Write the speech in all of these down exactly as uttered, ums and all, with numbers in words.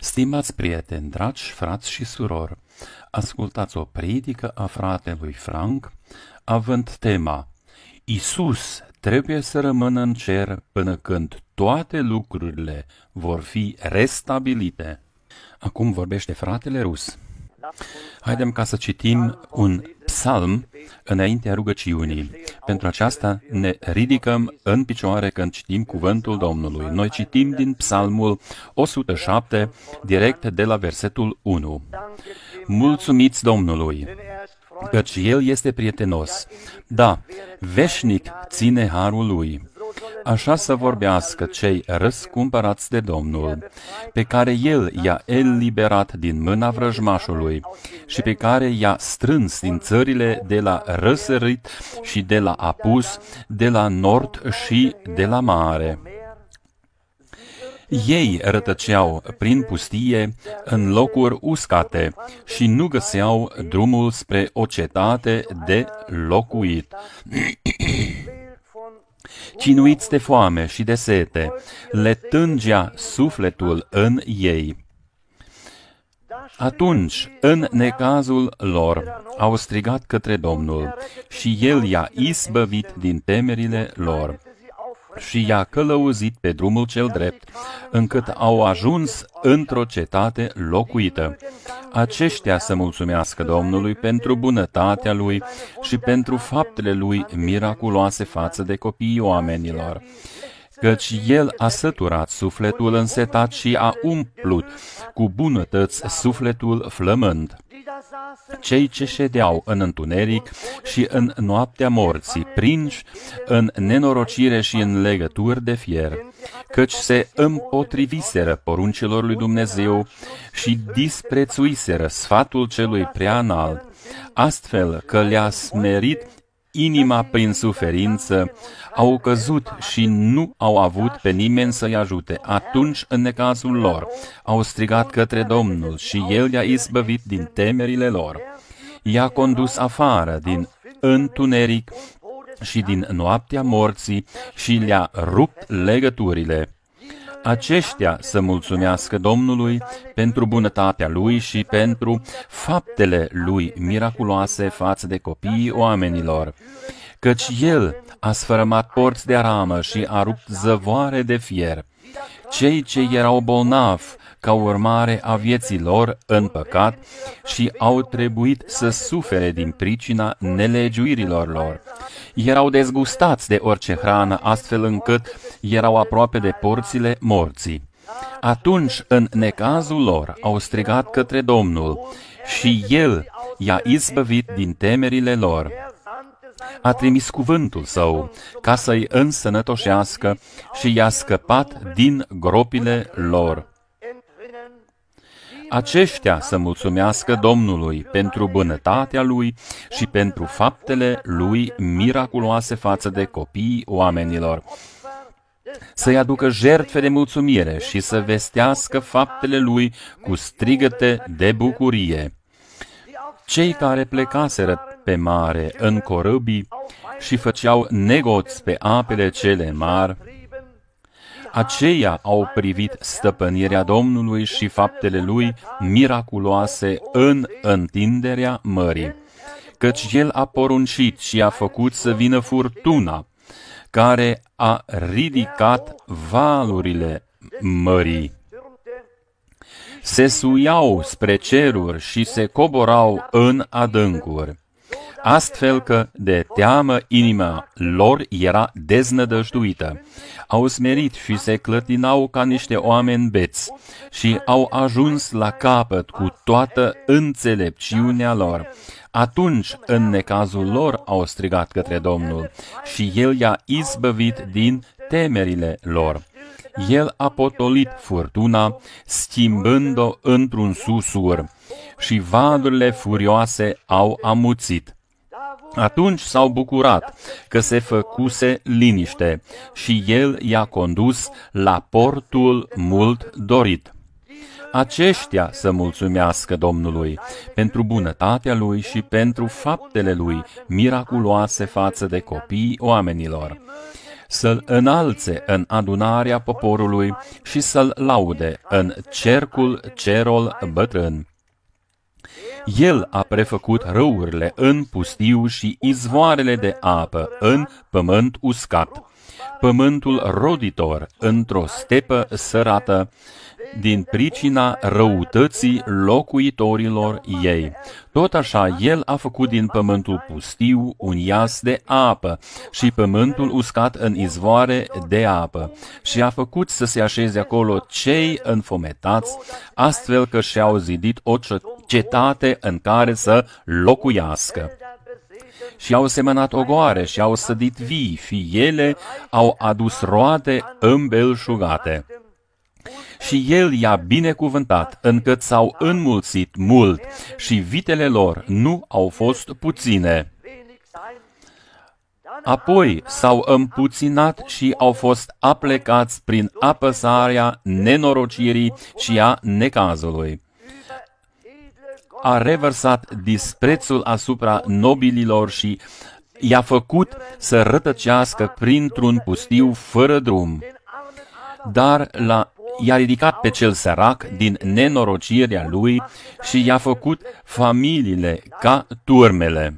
Stimați prieteni, dragi frați și surori, ascultați o predică a fratelui Frank, având tema Iisus trebuie să rămână în cer până când toate lucrurile vor fi restabilite. Acum vorbește fratele Rus. Haidem ca să citim un psalm înaintea rugăciunii. Pentru aceasta ne ridicăm în picioare când citim cuvântul Domnului. Noi citim din psalmul o sută șapte, direct de la versetul unu. Mulțumiți Domnului, căci El este prietenos. Da, veșnic ține harul Lui. Așa să vorbească cei răscumpărați de Domnul, pe care El i-a eliberat din mâna vrăjmașului și pe care i-a strâns din țările de la răsărit și de la apus, de la nord și de la mare. Ei rătăceau prin pustie în locuri uscate și nu găseau drumul spre o cetate de locuit. Cinuiți de foame și de sete, le tângea sufletul în ei. Atunci, în necazul lor, au strigat către Domnul și El i-a izbăvit din temerile lor și i-a călăuzit pe drumul cel drept, încât au ajuns într-o cetate locuită. Aceștia să mulțumească Domnului pentru bunătatea Lui și pentru faptele Lui miraculoase față de copiii oamenilor. Căci El a săturat sufletul însetat și a umplut cu bunătăți sufletul flămând. Cei ce ședeau în întuneric și în noaptea morții, prinși în nenorocire și în legături de fier, căci se împotriviseră poruncilor lui Dumnezeu și disprețuiseră sfatul celui prea înalt, astfel că le-a smerit inima prin suferință, au căzut și nu au avut pe nimeni să-i ajute. Atunci, în necazul lor, au strigat către Domnul și El i-a izbăvit din temerile lor. I-a condus afară din întuneric și din noaptea morții și le-a rupt legăturile. Aceștia să mulțumească Domnului pentru bunătatea Lui și pentru faptele Lui miraculoase față de copiii oamenilor, căci El a sfărâmat porți de aramă și a rupt zăvoare de fier. Cei ce erau bolnavi ca urmare a vieții lor în păcat și au trebuit să sufere din pricina nelegiuirilor lor. Erau dezgustați de orice hrană, astfel încât erau aproape de porțile morții. Atunci, în necazul lor, au strigat către Domnul și El i-a izbăvit din temerile lor. A trimis cuvântul Său ca să-i însănătoșească și i-a scăpat din gropile lor. Aceștia să mulțumească Domnului pentru bunătatea Lui și pentru faptele Lui miraculoase față de copiii oamenilor. Să-i aducă jertfe de mulțumire și să vestească faptele Lui cu strigăte de bucurie. Cei care plecaseră pe mare în corăbii și făceau negoți pe apele cele mari, aceia au privit stăpânirea Domnului și faptele Lui miraculoase în întinderea mării, căci El a poruncit și a făcut să vină furtuna, care a ridicat valurile mării. Se suiau spre ceruri și se coborau în adâncuri, astfel că de teamă inima lor era deznădăjduită. Au smerit și se clătinau ca niște oameni beți și au ajuns la capăt cu toată înțelepciunea lor. Atunci, în necazul lor, au strigat către Domnul și El i-a izbăvit din temerile lor. El a potolit furtuna, schimbând-o într-un susur, și valurile furioase au amuțit. Atunci s-au bucurat că se făcuse liniște și El i-a condus la portul mult dorit. Aceștia să mulțumească Domnului pentru bunătatea Lui și pentru faptele Lui miraculoase față de copiii oamenilor. să-L înalțe în adunarea poporului și să-L laude în cercul cerul bătrân. El a prefăcut râurile în pustiu și izvoarele de apă în pământ uscat, pământul roditor într-o stepă sărată, din pricina răutății locuitorilor ei. Tot așa, El a făcut din pământul pustiu un ias de apă și pământul uscat în izvoare de apă și a făcut să se așeze acolo cei înfometați, astfel că și-au zidit o cetate în care să locuiască. Și au semănat ogoare și au sădit vii și ele au adus roade îmbelșugate. Și El i-a binecuvântat, încât s-au înmulțit mult și vitele lor nu au fost puține. Apoi s-au împuținat și au fost aplecați prin apăsarea nenorocirii și a necazului. A revărsat disprețul asupra nobililor și i-a făcut să rătăcească printr-un pustiu fără drum. Dar la i-a ridicat pe cel sărac din nenorocirea lui și i-a făcut familiile ca turmele.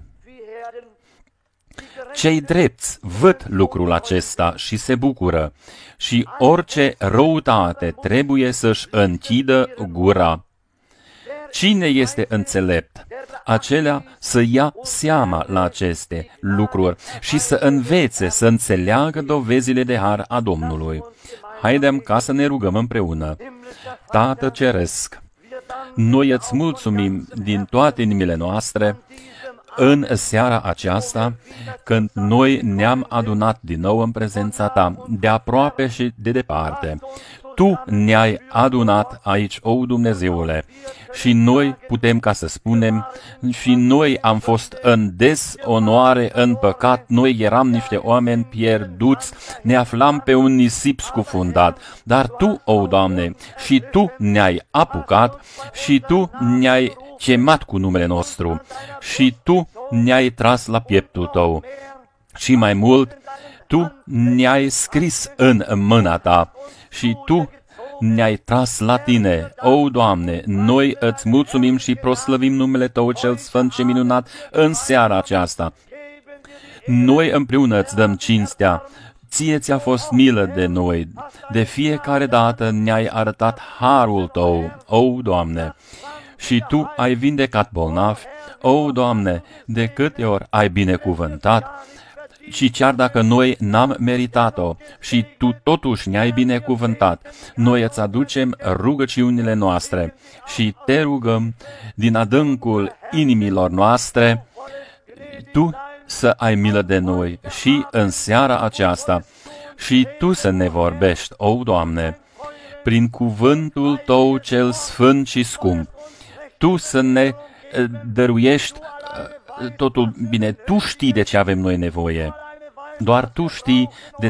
Cei drepți văd lucrul acesta și se bucură, și orice răutate trebuie să-și închidă gura. Cine este înțelept? Acela să ia seama la aceste lucruri și să învețe, să înțeleagă dovezile de har a Domnului. Haidem ca să ne rugăm împreună. Tată Ceresc, noi îți mulțumim din toate inimile noastre în seara aceasta, când noi ne-am adunat din nou în prezența Ta, de aproape și de departe. Tu ne-ai adunat aici, o Dumnezeule, și noi putem ca să spunem, și noi am fost în dezonoare, în păcat, noi eram niște oameni pierduți, ne aflam pe un nisip scufundat, dar Tu, o Doamne, și Tu ne-ai apucat și Tu ne-ai chemat cu numele nostru și Tu ne-ai tras la pieptul Tău. Și mai mult, Tu ne-ai scris în mâna Ta și Tu ne-ai tras la Tine. O, Doamne, noi îți mulțumim și proslăvim numele Tău cel sfânt și minunat în seara aceasta. Noi împreună îți dăm cinstea. Ție ți-a fost milă de noi. De fiecare dată ne-ai arătat harul Tău, o, Doamne. Și Tu ai vindecat bolnavi. O, Doamne, de câte ori ai binecuvântat, și chiar dacă noi n-am meritat-o și Tu totuși ne-ai binecuvântat, noi îți aducem rugăciunile noastre și Te rugăm din adâncul inimilor noastre, Tu să ai milă de noi și în seara aceasta și Tu să ne vorbești, o, Doamne, prin cuvântul Tău cel sfânt și scump. Tu să ne dăruiești totul bine. Tu știi de ce avem noi nevoie. Doar Tu știi de,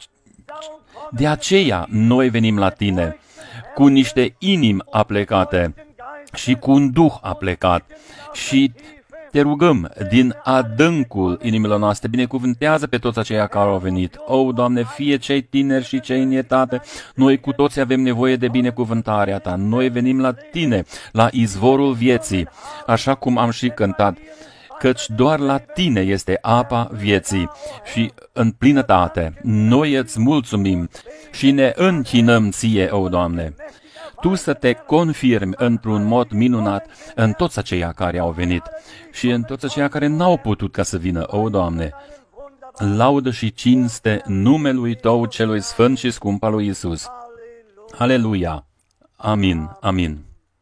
de aceea noi venim la Tine cu niște inimi aplecate și cu un duh aplecat și Te rugăm din adâncul inimilor noastre, binecuvântează pe toți aceia care au venit. O, Doamne, fie cei tineri și cei în etate, noi cu toți avem nevoie de binecuvântarea Ta. Noi venim la Tine, la izvorul vieții, așa cum am și cântat, căci doar la Tine este apa vieții și în plinătate. Noi îți mulțumim și ne închinăm Ție, o, Doamne. Tu să Te confirmi într-un mod minunat în toți aceia care au venit și în toți aceia care n-au putut ca să vină, o, Doamne. Laudă și cinste numelui Tău celui sfânt și scump al lui Iisus. Aleluia! Amin, amin.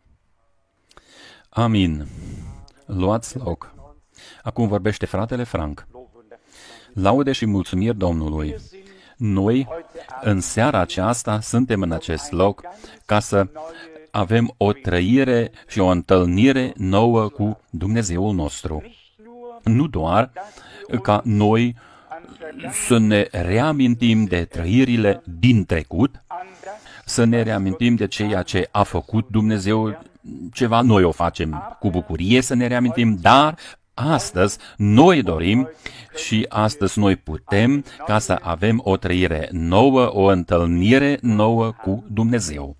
Amin. Luați loc. Acum vorbește fratele Frank. Laude și mulțumiri Domnului. Noi, în seara aceasta, suntem în acest loc ca să avem o trăire și o întâlnire nouă cu Dumnezeul nostru. Nu doar ca noi să ne reamintim de trăirile din trecut, să ne reamintim de ceea ce a făcut Dumnezeu, ceva noi o facem cu bucurie să ne reamintim, dar astăzi noi dorim și astăzi noi putem ca să avem o trăire nouă, o întâlnire nouă cu Dumnezeu.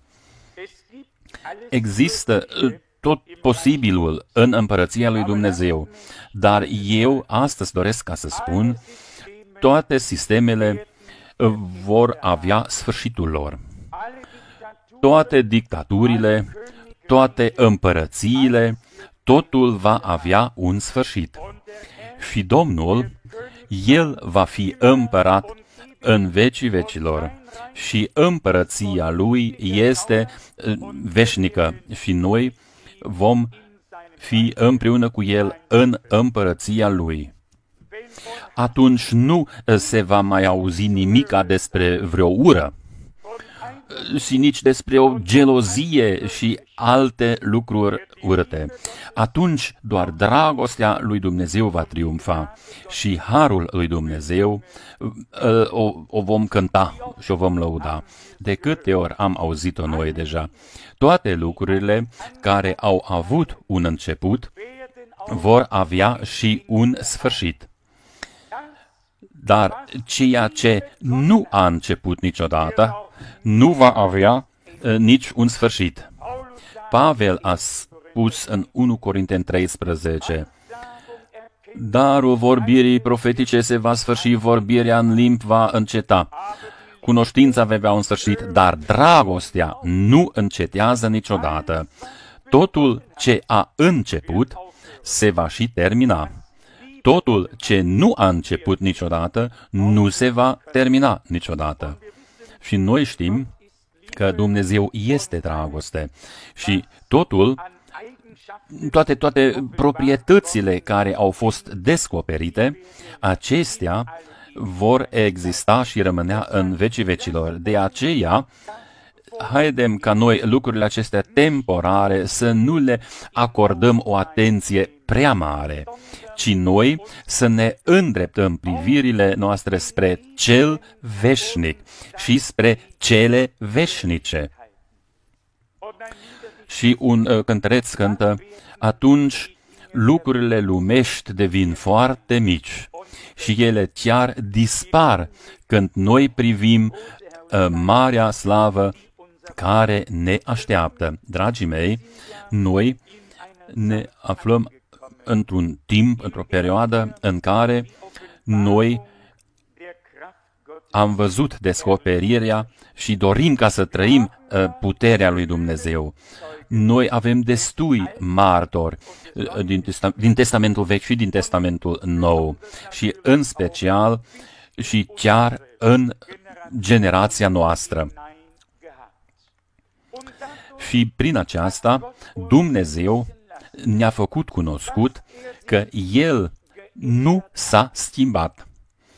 Există tot posibilul în împărăția lui Dumnezeu, dar eu astăzi doresc ca să spun, toate sistemele vor avea sfârșitul lor. Toate dictaturile, toate împărățiile, totul va avea un sfârșit. Și Domnul, El va fi împărat în vecii vecilor și împărăția Lui este veșnică și noi vom fi împreună cu El în împărăția Lui. Atunci nu se va mai auzi nimica despre vreo ură și nici despre o gelozie și alte lucruri urâte. Atunci doar dragostea lui Dumnezeu va triumfa și harul lui Dumnezeu o, o vom cânta și o vom lăuda. De câte ori am auzit-o noi deja, toate lucrurile care au avut un început vor avea și un sfârșit. Dar ceea ce nu a început niciodată, nu va avea uh, nici un sfârșit. Pavel a spus în unu Corinteni treisprezece, darul vorbirii profetice se va sfârși, vorbirea în limbi va înceta. Cunoștința va avea un sfârșit, dar dragostea nu încetează niciodată. Totul ce a început se va și termina. Totul ce nu a început niciodată nu se va termina niciodată. Și noi știm că Dumnezeu este dragoste și totul, toate, toate proprietățile care au fost descoperite, acestea vor exista și rămânea în vecii vecilor. De aceea, haidem ca noi lucrurile acestea temporare să nu le acordăm o atenție prea mare, ci noi să ne îndreptăm privirile noastre spre cel veșnic și spre cele veșnice. Și un uh, cântăreț cântă, atunci lucrurile lumești devin foarte mici și ele chiar dispar când noi privim uh, marea slavă care ne așteaptă. Dragii mei, noi ne aflăm într-un timp, într-o perioadă în care noi am văzut descoperirea și dorim ca să trăim uh, puterea lui Dumnezeu. Noi avem destui martori uh, din, testa- din Testamentul Vechi și din Testamentul Nou și în special și chiar în generația noastră. Și prin aceasta Dumnezeu ne-a făcut cunoscut că El nu s-a schimbat.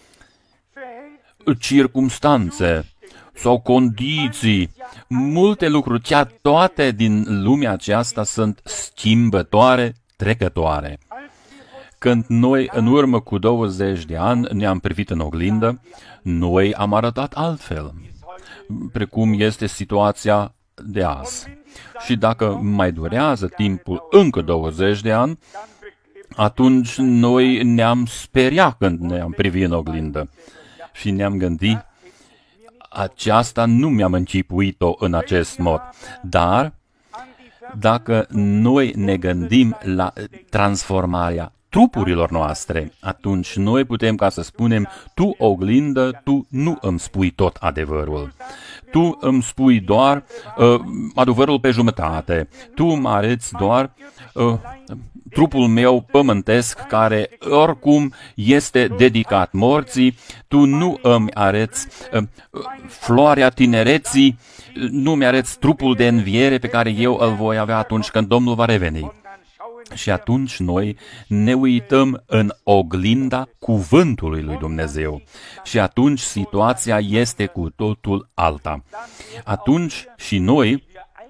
Circumstanțe sau condiții, multe lucruri, chiar toate din lumea aceasta sunt schimbătoare, trecătoare. Când noi, în urmă cu douăzeci de ani, ne-am privit în oglindă, noi am arătat altfel, precum este situația de azi. Și dacă mai durează timpul încă douăzeci de ani, atunci noi ne-am speriat când ne-am privit în oglindă și ne-am gândit, aceasta nu mi-am închipuit-o în acest mod. Dar, dacă noi ne gândim la transformarea trupurilor noastre, atunci noi putem ca să spunem, tu oglindă, tu nu îmi spui tot adevărul. Tu îmi spui doar uh, adevărul pe jumătate. Tu mă arăți doar uh, trupul meu pământesc care oricum este dedicat morții. Tu nu îmi arăți uh, floarea tinereții, nu mi arăți trupul de înviere pe care eu îl voi avea atunci când Domnul va reveni. Și atunci noi ne uităm în oglinda cuvântului lui Dumnezeu. Și atunci situația este cu totul alta. Atunci și noi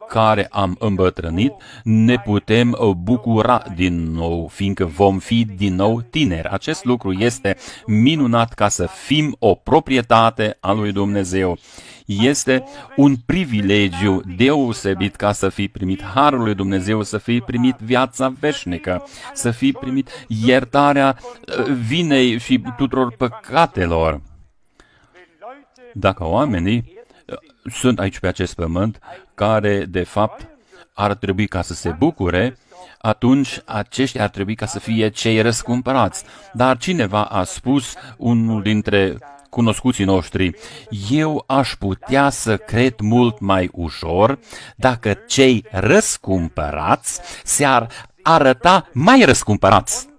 care am îmbătrânit, ne putem bucura din nou, fiindcă vom fi din nou tineri. Acest lucru este minunat ca să fim o proprietate a lui Dumnezeu. Este un privilegiu deosebit ca să fi primit harul lui Dumnezeu, să fi primit viața veșnică, să fi primit iertarea vinei și tuturor păcatelor. Dacă oamenii sunt aici pe acest pământ, care de fapt ar trebui ca să se bucure, atunci aceștia ar trebui ca să fie cei răscumpărați. Dar cineva a spus, unul dintre cunoscuții noștri, eu aș putea să cred mult mai ușor dacă cei răscumpărați se-ar arăta mai răscumpărați.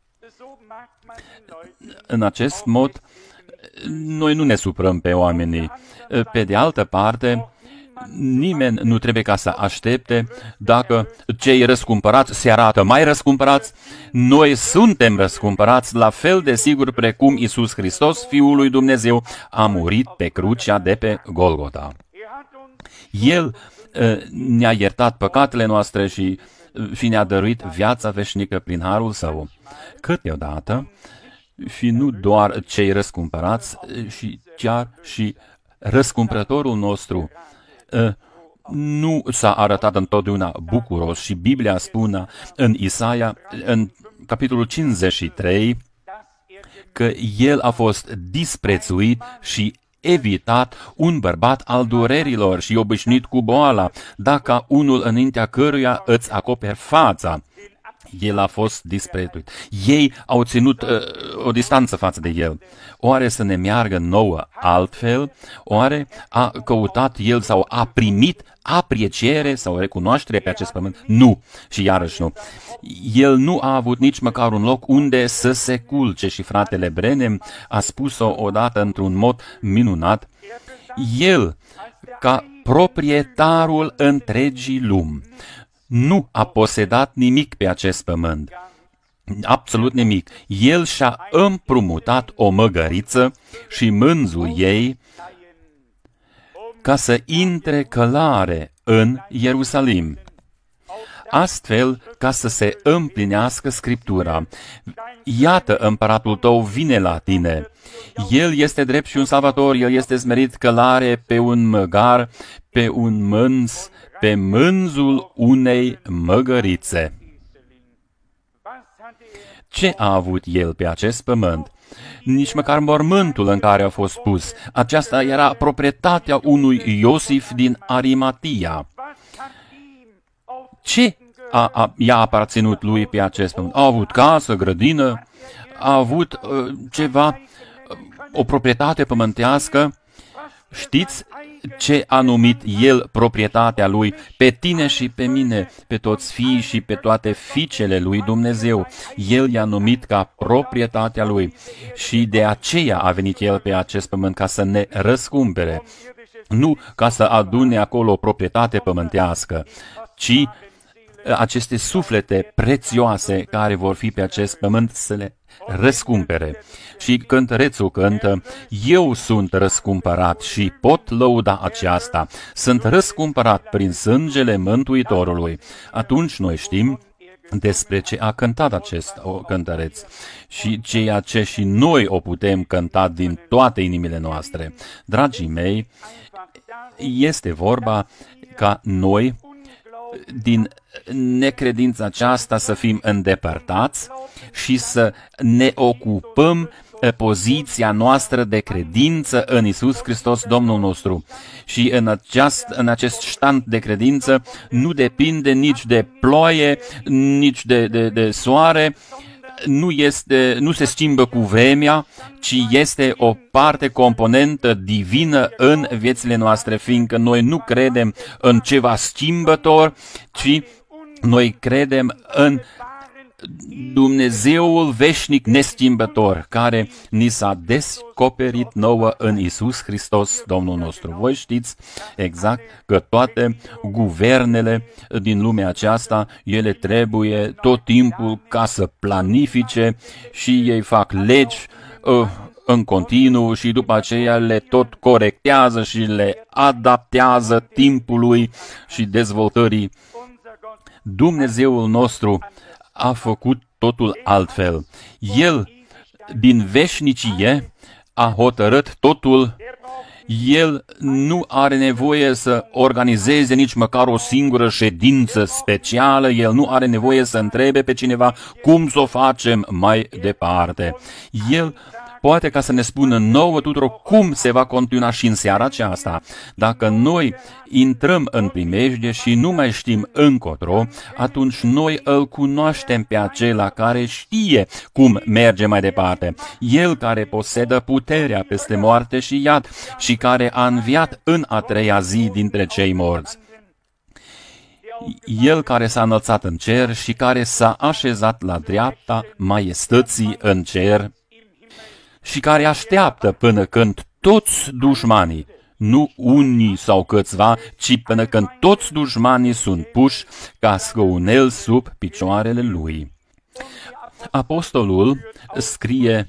În acest mod, noi nu ne suprăm pe oamenii. Pe de altă parte, nimeni nu trebuie ca să aștepte dacă cei răscumpărați se arată mai răscumpărați. Noi suntem răscumpărați la fel de sigur precum Iisus Hristos, Fiul lui Dumnezeu, a murit pe crucea de pe Golgota. El ne-a iertat păcatele noastre și, și ne-a dăruit viața veșnică prin harul Său. Câteodată, și nu doar cei răscumpărați, și chiar și răscumpărătorul nostru nu s-a arătat întotdeauna bucuros și Biblia spune în Isaia, în capitolul cincizeci și trei, că el a fost disprețuit și evitat, un bărbat al durerilor și obișnuit cu boala, dacă unul înaintea căruia îți acoperi fața. El a fost disprețuit. Ei au ținut uh, o distanță față de el. Oare să ne meargă nouă altfel? Oare a căutat el sau a primit apreciere sau recunoaștere pe acest pământ? Nu. Și iarăși nu. El nu a avut nici măcar un loc unde să se culce și fratele Brenem a spus-o odată într-un mod minunat. El, ca proprietarul întregii lumi, nu a posedat nimic pe acest pământ. Absolut nimic. El și-a împrumutat o măgăriță și mânzul ei ca să intre călare în Ierusalim. Astfel, ca să se împlinească Scriptura. Iată, împăratul tău vine la tine. El este drept și un salvator, el este smerit călare pe un măgar, pe un mânz, pe mânzul unei măgărițe. Ce a avut el pe acest pământ? Nici măcar mormântul în care a fost pus. Aceasta era proprietatea unui Iosif din Arimatia. Ce a, a, i-a aparținut lui pe acest pământ? A avut casă, grădină, a avut uh, ceva, uh, o proprietate pământească. Știți ce a numit el proprietatea lui? Pe tine și pe mine, pe toți fiii și pe toate fiicele lui Dumnezeu. El i-a numit ca proprietatea lui și de aceea a venit el pe acest pământ ca să ne răscumpere. Nu ca să adune acolo o proprietate pământească, ci aceste suflete prețioase care vor fi pe acest pământ să le răscumpere. Și cântărețul cântă, eu sunt răscumpărat și pot lăuda aceasta, sunt răscumpărat prin sângele Mântuitorului. Atunci noi știm despre ce a cântat acest cântăreț și ceea ce și noi o putem cânta din toate inimile noastre. Dragii mei, este vorba ca noi din necredința aceasta să fim îndepărtați și să ne ocupăm poziția noastră de credință în Iisus Hristos, Domnul nostru. Și în, aceast, în acest stand de credință nu depinde nici de ploaie, nici de, de, de soare, nu, este, nu se schimbă cu vremea, ci este o parte componentă divină în viețile noastre, fiindcă noi nu credem în ceva schimbător, ci noi credem în Dumnezeul veșnic neschimbător, care ni s-a descoperit nouă în Iisus Hristos, Domnul nostru. Voi știți exact că toate guvernele din lumea aceasta, ele trebuie tot timpul ca să planifice și ei fac legi uh, în continuu și după aceea le tot corectează și le adaptează timpului și dezvoltării. Dumnezeul nostru a făcut totul altfel. El, din veșnicie, a hotărât totul. El nu are nevoie să organizeze nici măcar o singură ședință specială, El nu are nevoie să întrebe pe cineva cum să o facem mai departe. El poate ca să ne spună nouă tuturor cum se va continua și în seara aceasta. Dacă noi intrăm în primejdie și nu mai știm încotro, atunci noi îl cunoaștem pe acela care știe cum merge mai departe. El care posedă puterea peste moarte și iad și care a înviat în a treia zi dintre cei morți. El care s-a înălțat în cer și care s-a așezat la dreapta maiestății în cer și care așteaptă până când toți dușmanii, nu unii sau câțiva, ci până când toți dușmanii sunt puși ca scăunel sub picioarele lui. Apostolul scrie: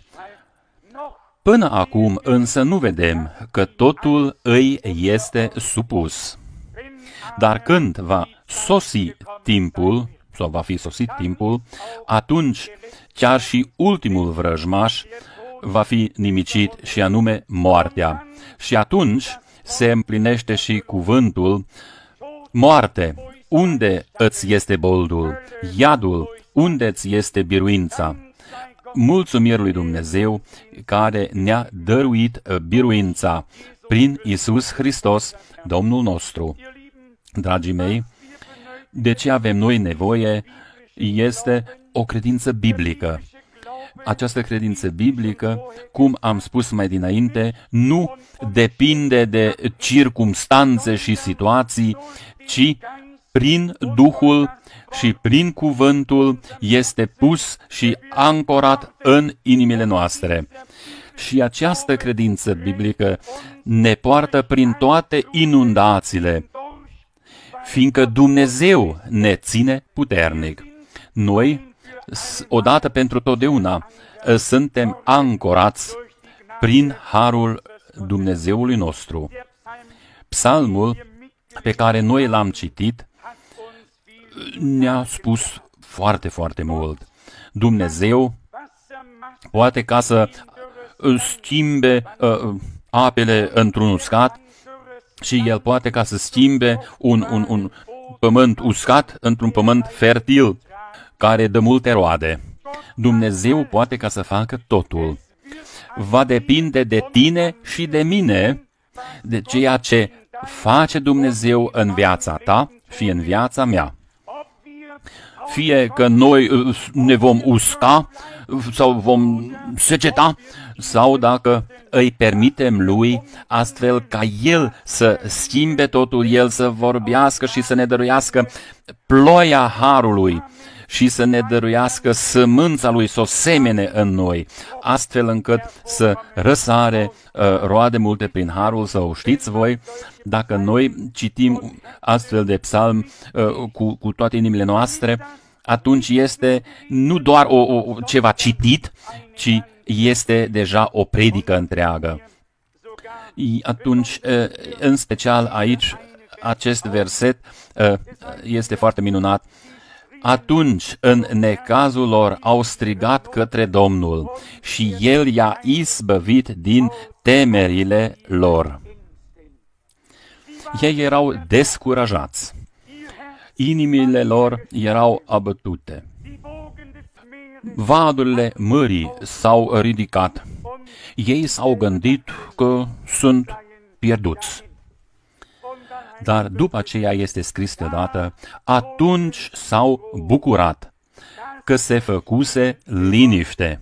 până acum însă nu vedem că totul îi este supus. Dar când va sosi timpul, sau va fi sosit timpul, atunci chiar și ultimul vrăjmaș va fi nimicit, și anume moartea. Și atunci se împlinește și cuvântul: moarte, unde îți este boldul? Iadul, unde îți este biruința? Mulțumiri lui Dumnezeu care ne-a dăruit biruința prin Iisus Hristos, Domnul nostru. Dragii mei, de ce avem noi nevoie este o credință biblică. Această credință biblică, cum am spus mai dinainte, nu depinde de circumstanțe și situații, ci prin Duhul și prin cuvântul este pus și ancorat în inimile noastre. Și această credință biblică ne poartă prin toate inundațiile, fiindcă Dumnezeu ne ține puternic. Noi, odată pentru totdeauna, suntem ancorați prin harul Dumnezeului nostru. Psalmul pe care noi l-am citit ne-a spus foarte, foarte mult. Dumnezeu poate ca să schimbe uh, apele într-un uscat și El poate ca să schimbe un, un, un pământ uscat într-un pământ fertil, care dă multe roade. Dumnezeu poate ca să facă totul. Va depinde de tine și de mine, de ceea ce face Dumnezeu în viața ta și în viața mea. Fie că noi ne vom usca sau vom seceta, sau dacă îi permitem Lui astfel ca El să schimbe totul, El să vorbească și să ne dăruiască ploaia harului și să ne dăruiască sămânța Lui să o semene în noi, astfel încât să răsare uh, roade multe prin harul Său. Știți voi, dacă noi citim astfel de psalm uh, cu, cu toate inimile noastre, atunci este nu doar o, o, ceva citit, ci este deja o predică întreagă. Atunci, uh, în special aici, acest verset uh, este foarte minunat. Atunci, în necazul lor, au strigat către Domnul și El i-a izbăvit din temerile lor. Ei erau descurajați. Inimile lor erau abătute. Valurile mării s-au ridicat. Ei s-au gândit că sunt pierduți. Dar după aceea este scris deodată: atunci s-au bucurat că se făcuse liniște.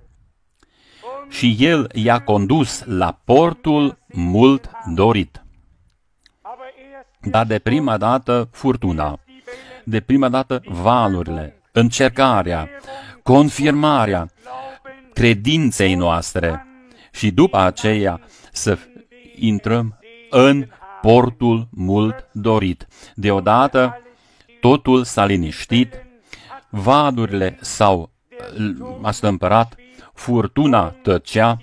Și El i-a condus la portul mult dorit. Dar de prima dată furtuna, de prima dată valurile, încercarea, confirmarea credinței noastre și după aceea să intrăm în portul mult dorit. Deodată totul s-a liniștit, valurile s-au astămpărat, furtuna tăcea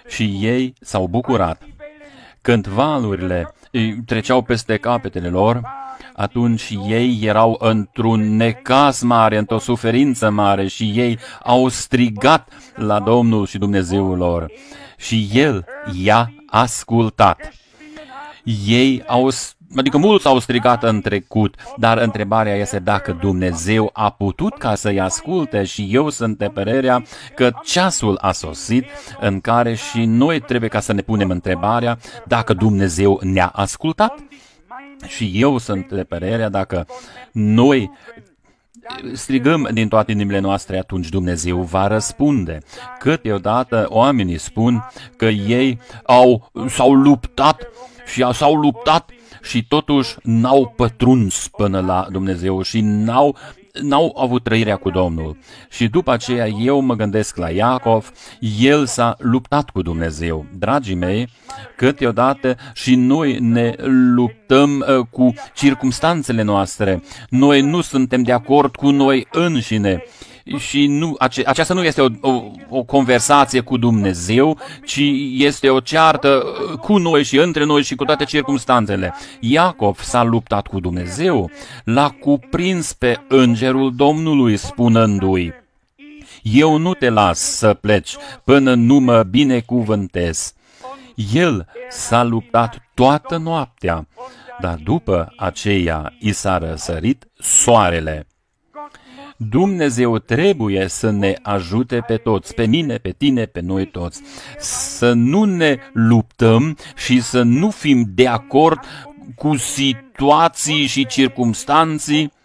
și ei s-au bucurat. Când valurile treceau peste capetele lor, atunci ei erau într-un necaz mare, într-o suferință mare și ei au strigat la Domnul și Dumnezeul lor și El i-a ascultat. Ei au, adică mulți au strigat în trecut, dar întrebarea este dacă Dumnezeu a putut ca să-i asculte și eu sunt de părerea că ceasul a sosit în care și noi trebuie ca să ne punem întrebarea dacă Dumnezeu ne-a ascultat. Și eu sunt de părerea dacă noi strigăm din toate inimile noastre, atunci Dumnezeu va răspunde. Câteodată oamenii spun că ei au, s-au luptat și s-au luptat și totuși n-au pătruns până la Dumnezeu și n-au, n-au avut trăirea cu Domnul. Și după aceea eu mă gândesc la Iacov, el s-a luptat cu Dumnezeu. Dragii mei, câteodată și noi ne luptăm uh, cu circumstanțele noastre. Noi nu suntem de acord cu noi înșine. Și nu, ace, aceasta nu este o, o, o conversație cu Dumnezeu, ci este o ceartă cu noi și între noi și cu toate circumstanțele. Iacov s-a luptat cu Dumnezeu, l-a cuprins pe îngerul Domnului, spunându-i: eu nu te las să pleci până nu mă binecuvântez. El s-a luptat toată noaptea, dar după aceea i s-a răsărit soarele. Dumnezeu trebuie să ne ajute pe toți, pe mine, pe tine, pe noi toți, să nu ne luptăm și să nu fim de acord cu situații și circumstanții,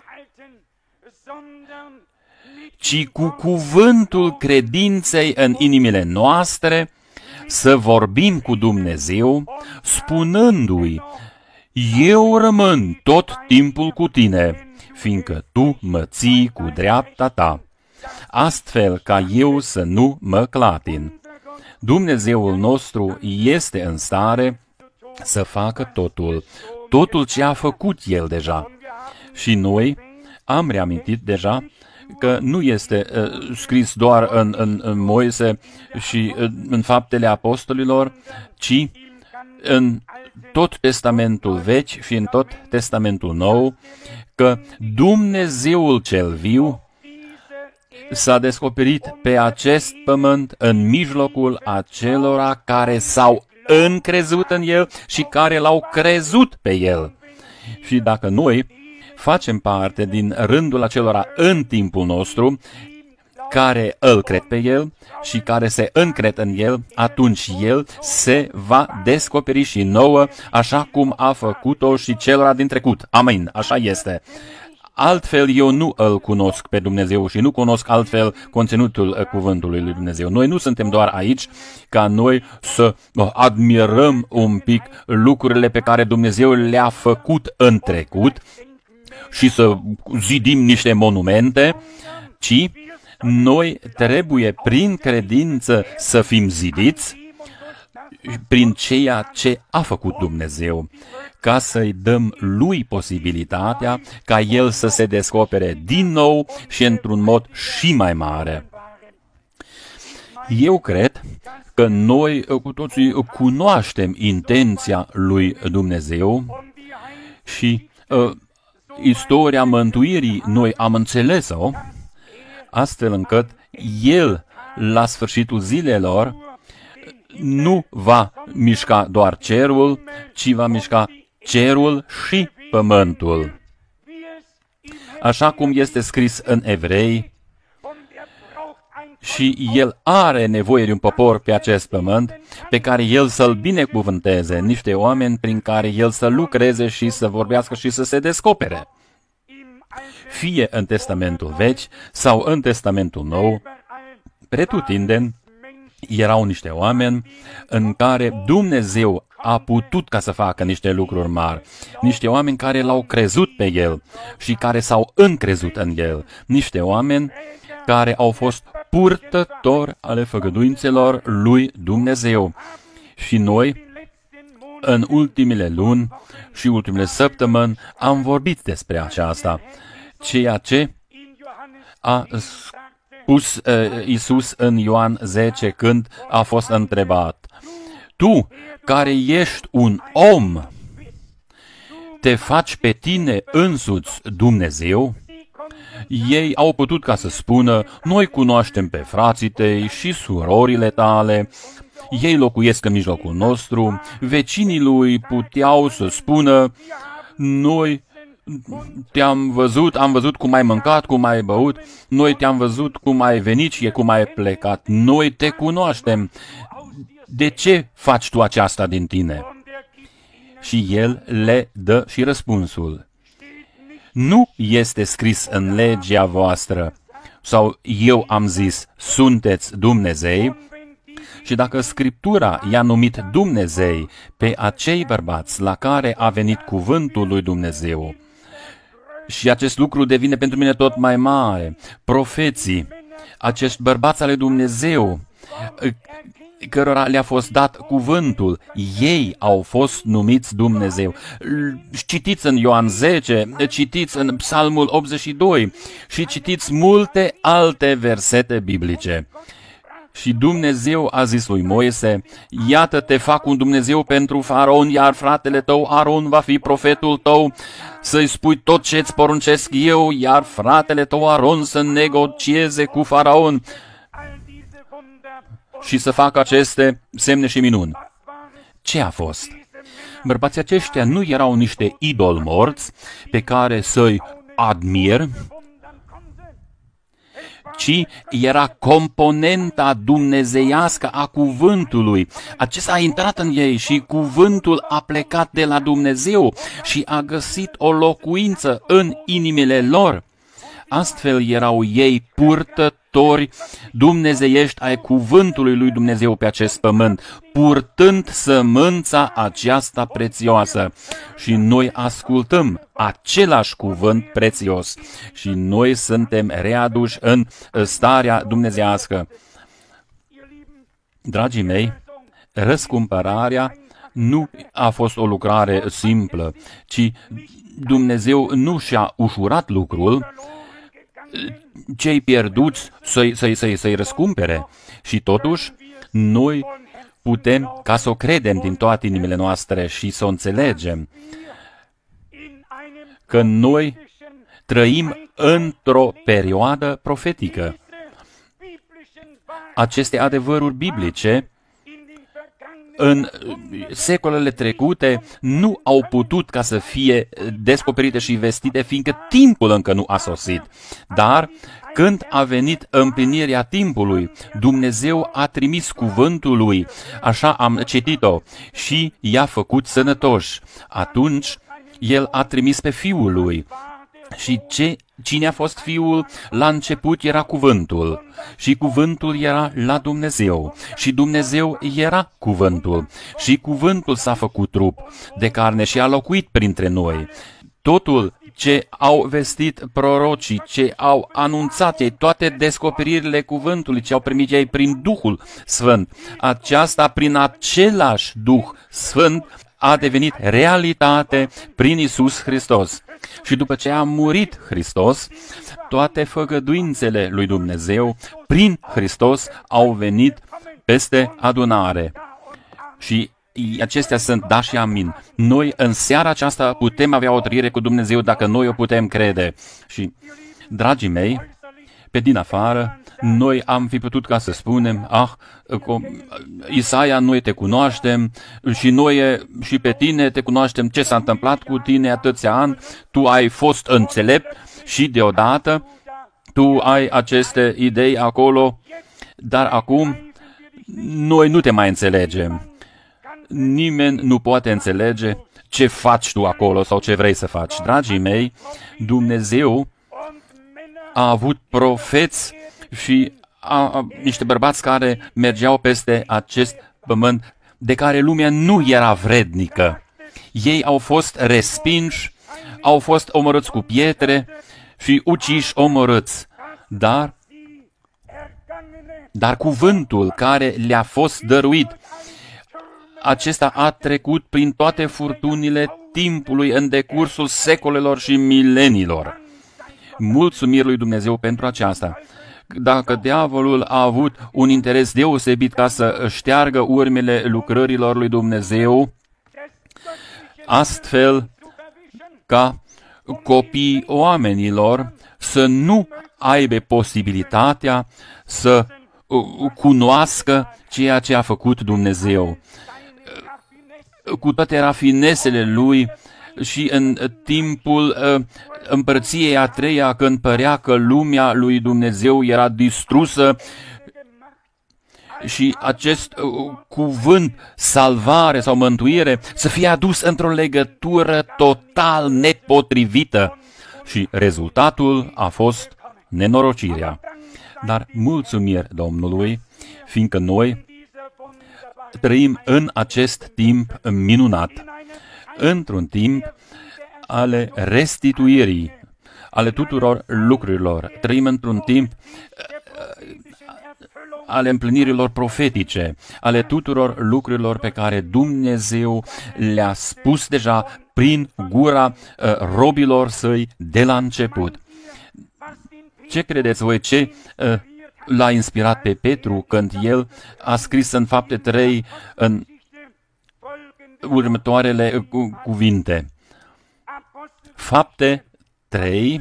ci cu cuvântul credinței în inimile noastre, să vorbim cu Dumnezeu, spunându-i: eu rămân tot timpul cu tine, fiindcă tu mă ții cu dreapta ta, astfel ca eu să nu mă clatin. Dumnezeul nostru este în stare să facă totul, totul ce a făcut El deja. Și noi am reamintit deja că nu este uh, scris doar în, în, în Moise și uh, în Faptele Apostolilor, ci în tot Testamentul Vechi și în tot Testamentul Nou, că Dumnezeul cel viu s-a descoperit pe acest pământ în mijlocul acelora care s-au încrezut în El și care l-au crezut pe El. Și dacă noi facem parte din rândul acelora în timpul nostru, care îl cred pe El și care se încred în El, atunci El se va descoperi și nouă, așa cum a făcut-o și celora din trecut. Amin, așa este. Altfel eu nu îl cunosc pe Dumnezeu și nu cunosc altfel conținutul cuvântului lui Dumnezeu. Noi nu suntem doar aici ca noi să admirăm un pic lucrurile pe care Dumnezeu le-a făcut în trecut și să zidim niște monumente, ci noi trebuie prin credință să fim zidiți prin ceea ce a făcut Dumnezeu, ca să-i dăm Lui posibilitatea ca El să se descopere din nou și într-un mod și mai mare. Eu cred că noi cu toții cunoaștem intenția lui Dumnezeu și uh, istoria mântuirii noi am înțeles-o, astfel încât El, la sfârșitul zilelor, nu va mișca doar cerul, ci va mișca cerul și pământul. Așa cum este scris în Evrei, și El are nevoie de un popor pe acest pământ, pe care El să-l binecuvânteze, niște oameni prin care El să lucreze și să vorbească și să se descopere. Fie în Testamentul Vechi sau în Testamentul Nou, pretutindeni erau niște oameni în care Dumnezeu a putut ca să facă niște lucruri mari, niște oameni care l-au crezut pe El și care s-au încrezut în El, niște oameni care au fost purtători ale făgăduințelor lui Dumnezeu. Și noi, în ultimele luni și ultimele săptămâni, am vorbit despre aceasta, ceea ce a pus uh, Iisus în Ioan zece când a fost întrebat: tu, care ești un om, te faci pe tine însuți Dumnezeu? Ei au putut ca să spună: noi cunoaștem pe frații tăi și surorile tale, ei locuiesc în mijlocul nostru. Vecinii lui puteau să spună: noi te-am văzut, am văzut cum ai mâncat, cum ai băut, noi te-am văzut cum ai venit și cum ai plecat, noi te cunoaștem. De ce faci tu aceasta din tine? Și el le dă și răspunsul: nu este scris în legea voastră, sau eu am zis, sunteți Dumnezei? Și dacă Scriptura i-a numit Dumnezei pe acei bărbați la care a venit cuvântul lui Dumnezeu, și acest lucru devine pentru mine tot mai mare, profeții, acești bărbați ale Dumnezeu, cărora le-a fost dat cuvântul, ei au fost numiți Dumnezeu. Citiți în Ioan zece, citiți în Psalmul optzeci și doi și citiți multe alte versete biblice. Și Dumnezeu a zis lui Moise: iată, te fac un Dumnezeu pentru Faraon, iar fratele tău Aron va fi profetul tău, să-i spui tot ce îți poruncesc eu, iar fratele tău Aron să negocieze cu Faraon și să facă aceste semne și minuni. Ce a fost? Bărbații aceștia nu erau niște idoli morți pe care să-i admir, ci era componenta dumnezeiască a cuvântului. Acesta a intrat în ei și cuvântul a plecat de la Dumnezeu și a găsit o locuință în inimile lor. Astfel erau ei purtători dumnezeiești ai cuvântului lui Dumnezeu pe acest pământ, purtând sămânța aceasta prețioasă. Și noi ascultăm același cuvânt prețios și noi suntem readuși în starea dumnezeiască. Dragii mei, răscumpărarea nu a fost o lucrare simplă, ci Dumnezeu nu și-a ușurat lucrul, cei pierduți să-i, să-i, să-i, să-i răscumpere. Și totuși, noi putem ca să o credem din toate inimile noastre și să o înțelegem că noi trăim într-o perioadă profetică. Aceste adevăruri biblice în secolele trecute nu au putut ca să fie descoperite și vestite, fiindcă timpul încă nu a sosit. Dar când a venit împlinirea timpului, Dumnezeu a trimis cuvântul lui, așa am citit-o, și i-a făcut sănătoși. Atunci El a trimis pe Fiul lui. Și ce, cine a fost Fiul? La început era Cuvântul și Cuvântul era la Dumnezeu și Dumnezeu era Cuvântul și Cuvântul s-a făcut trup de carne și a locuit printre noi. Totul ce au vestit prorocii, ce au anunțat ei, toate descoperirile Cuvântului, ce au primit ei prin Duhul Sfânt, aceasta prin același Duh Sfânt a devenit realitate prin Iisus Hristos. Și după ce a murit Hristos, toate făgăduințele lui Dumnezeu prin Hristos au venit peste adunare. Și acestea sunt da și amin. Noi în seara aceasta putem avea o trăire cu Dumnezeu dacă noi o putem crede. Și, dragii mei, pe din afară, noi am fi putut ca să spunem: ah, Isaia, noi te cunoaștem și noi și pe tine te cunoaștem, ce s-a întâmplat cu tine atâția ani, tu ai fost înțelept și deodată tu ai aceste idei acolo, dar acum noi nu te mai înțelegem. Nimeni nu poate înțelege ce faci tu acolo sau ce vrei să faci. Dragii mei, Dumnezeu a avut profeți și a, a, niște bărbați care mergeau peste acest pământ de care lumea nu era vrednică. Ei au fost respinși, au fost omorâți cu pietre și uciși, omorâți. Dar, dar cuvântul care le-a fost dăruit, acesta a trecut prin toate furtunile timpului în decursul secolelor și milenilor. Mulțumiri lui Dumnezeu pentru aceasta. dacă diavolul a avut un interes deosebit ca să șteargă urmele lucrărilor lui Dumnezeu, astfel ca copiii oamenilor să nu aibă posibilitatea să cunoască ceea ce a făcut Dumnezeu. Cu toate rafinesele lui și în timpul împărției a treia, când părea că lumea lui Dumnezeu era distrusă și acest cuvânt, salvare sau mântuire, să fie adus într-o legătură total nepotrivită. Și rezultatul a fost nenorocirea. Dar mulțumiri Domnului, fiindcă noi trăim în acest timp minunat, într-un timp ale restituirii, ale tuturor lucrurilor. Trăim într-un timp ale împlinirilor profetice, ale tuturor lucrurilor pe care Dumnezeu le-a spus deja prin gura uh, robilor săi de la început. Ce credeți voi? Ce uh, l-a inspirat pe Petru când el a scris în Fapte trei în următoarele cu- cuvinte? Fapte trei,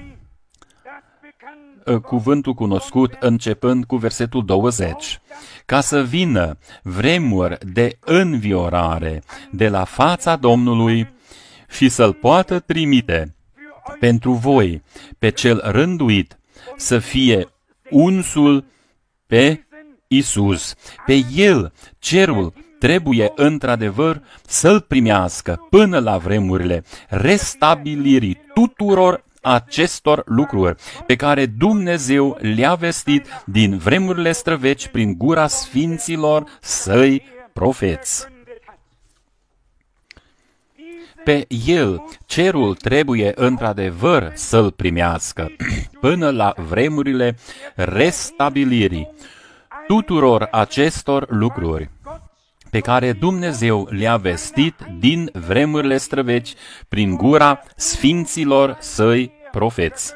cuvântul cunoscut începând cu versetul douăzeci. Ca să vină vremuri de înviorare de la fața Domnului și să-l poată trimite pentru voi pe cel rânduit să fie unsul pe Isus. Pe el cerul trebuie într-adevăr să-l primească până la vremurile restabilirii tuturor acestor lucruri pe care Dumnezeu le-a vestit din vremurile străveci prin gura sfinților săi profeți. Pe el cerul trebuie într-adevăr să-l primească până la vremurile restabilirii tuturor acestor lucruri pe care Dumnezeu le-a vestit din vremurile străveci prin gura sfinților săi profeți.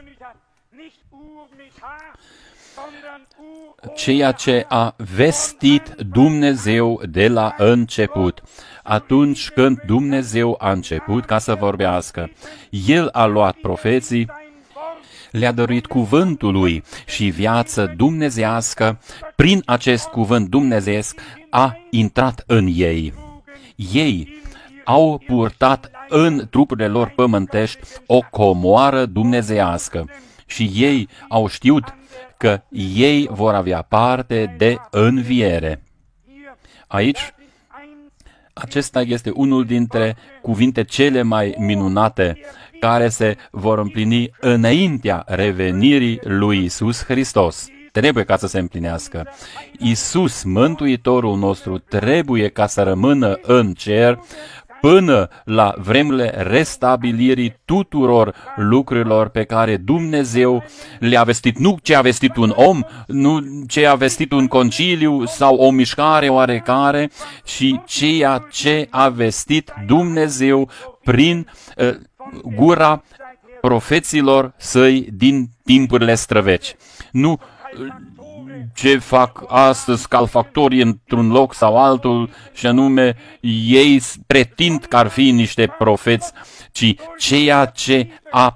Ceea ce a vestit Dumnezeu de la început. Atunci când Dumnezeu a început ca să vorbească, El a luat profeții, le-a dăruit cuvântul lui și viață dumnezească, prin acest cuvânt dumnezeiesc a intrat în ei. Ei au purtat în trupurile lor pământești o comoară dumnezeiască și ei au știut că ei vor avea parte de înviere. Aici, acesta este unul dintre cuvinte cele mai minunate care se vor împlini înaintea revenirii lui Isus Hristos. Trebuie ca să se împlinească. Isus, Mântuitorul nostru, trebuie ca să rămână în cer până la vremurile restabilirii tuturor lucrurilor pe care Dumnezeu le-a vestit. Nu ce a vestit un om, nu ce a vestit un conciliu sau o mișcare oarecare, ci ceea ce a vestit Dumnezeu prin uh, gura profeților săi din timpurile străveci. Nu ce fac astăzi calfactorii într-un loc sau altul, și anume ei pretind că ar fi niște profeți, ci ceea ce a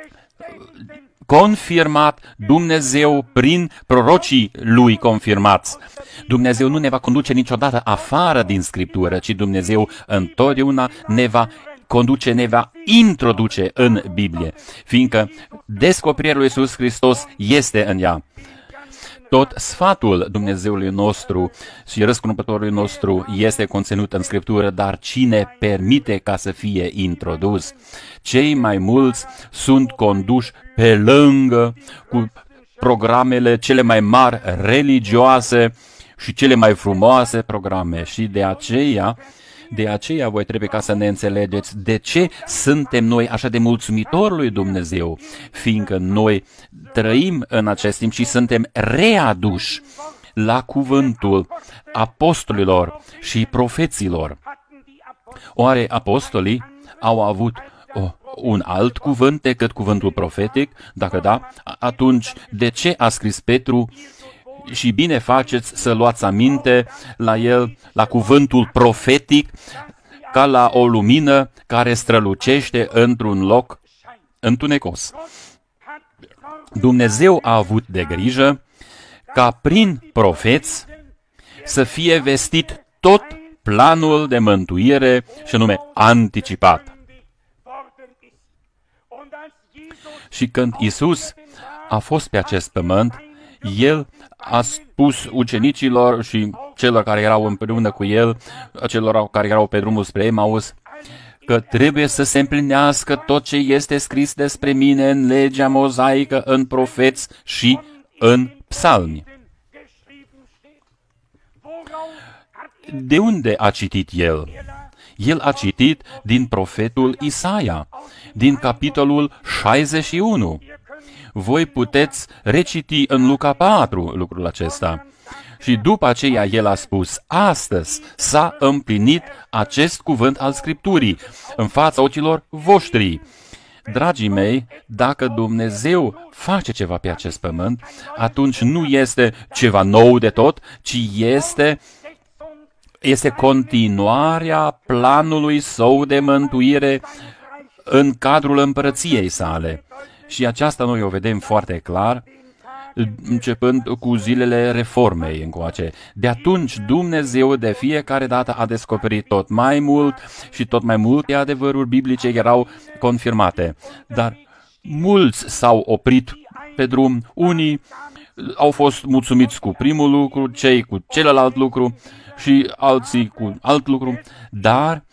confirmat Dumnezeu prin prorocii lui confirmați. Dumnezeu nu ne va conduce niciodată afară din Scriptură, ci Dumnezeu întotdeauna ne va conduce, ne va introduce în Biblie, fiindcă descoperirea lui Iisus Hristos este în ea. Tot sfatul Dumnezeului nostru și răscumpărătorului nostru este conținut în Scriptură, dar cine permite ca să fie introdus? Cei mai mulți sunt conduși pe lângă cu programele cele mai mari religioase și cele mai frumoase programe și de aceea De aceea voi trebuie ca să ne înțelegeți de ce suntem noi așa de mulțumitori lui Dumnezeu, fiindcă noi trăim în acest timp și suntem readuși la cuvântul apostolilor și profeților. Oare apostolii au avut oh, un alt cuvânt decât cuvântul profetic? Dacă da, atunci de ce a scris Petru și bine faceți să luați aminte la el, la cuvântul profetic, ca la o lumină care strălucește într-un loc întunecos. Dumnezeu a avut de grijă ca prin profeți să fie vestit tot planul de mântuire, și anume anticipat. Și când Iisus a fost pe acest pământ, El a spus ucenicilor și celor care erau împreună cu El, celor care erau pe drumul spre Emaus, că trebuie să se împlinească tot ce este scris despre mine în legea mozaică, în profeți și în psalmi. De unde a citit El? El a citit din profetul Isaia, din capitolul șaizeci și unu. Voi puteți reciti în Luca patru lucrul acesta. Și după aceea el a spus, astăzi s-a împlinit acest cuvânt al Scripturii în fața ochilor voștri. Dragii mei, dacă Dumnezeu face ceva pe acest pământ, atunci nu este ceva nou de tot, ci este, este continuarea planului său de mântuire în cadrul împărăției sale. Și aceasta noi o vedem foarte clar, începând cu zilele reformei încoace. De atunci Dumnezeu de fiecare dată a descoperit tot mai mult și tot mai multe adevăruri biblice erau confirmate. Dar mulți s-au oprit pe drum, unii au fost mulțumiți cu primul lucru, cei cu celălalt lucru și alții cu alt lucru, dar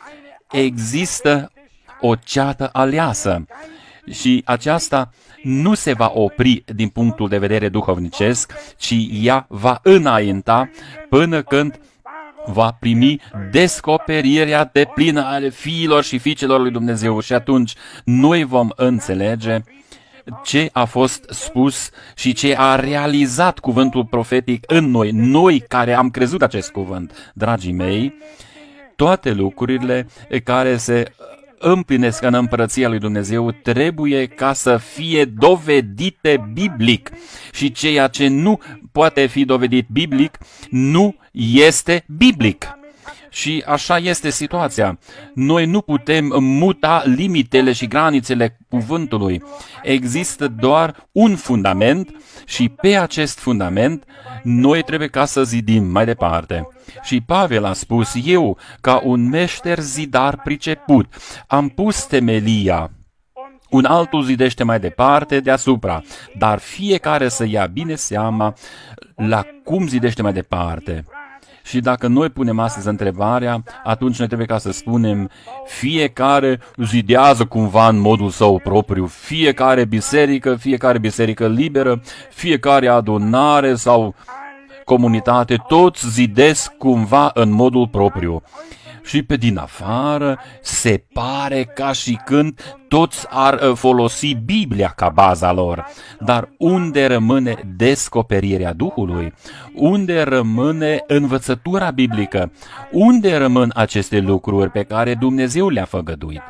există o ceată aleasă. Și aceasta nu se va opri din punctul de vedere duhovnicesc, ci ea va înainta până când va primi descoperirea deplină ale fiilor și fiicelor lui Dumnezeu. Și atunci noi vom înțelege ce a fost spus și ce a realizat cuvântul profetic în noi, noi care am crezut acest cuvânt. Dragii mei, toate lucrurile care se împlinesc în împărăția lui Dumnezeu trebuie ca să fie dovedite biblic. Și ceea ce nu poate fi dovedit biblic, nu este biblic. Și așa este situația. Noi nu putem muta limitele și granițele cuvântului. Există doar un fundament și pe acest fundament noi trebuie ca să zidim mai departe. Și Pavel a spus, eu, ca un meșter zidar priceput, am pus temelia. Un altul zidește mai departe, deasupra, dar fiecare să ia bine seama la cum zidește mai departe. Și dacă noi punem astăzi întrebarea, atunci noi trebuie ca să spunem, fiecare zidează cumva în modul său propriu, fiecare biserică, fiecare biserică liberă, fiecare adunare sau comunitate, toți zidesc cumva în modul propriu. Și pe din afară se pare ca și când toți ar folosi Biblia ca baza lor. Dar unde rămâne descoperirea Duhului? Unde rămâne învățătura biblică? Unde rămân aceste lucruri pe care Dumnezeu le-a făgăduit?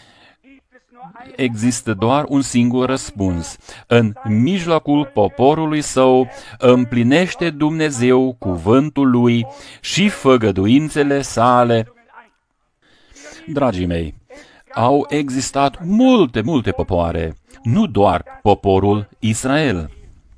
Există doar un singur răspuns. În mijlocul poporului său împlinește Dumnezeu cuvântul lui și făgăduințele sale. Dragii mei, au existat multe, multe popoare, nu doar poporul Israel.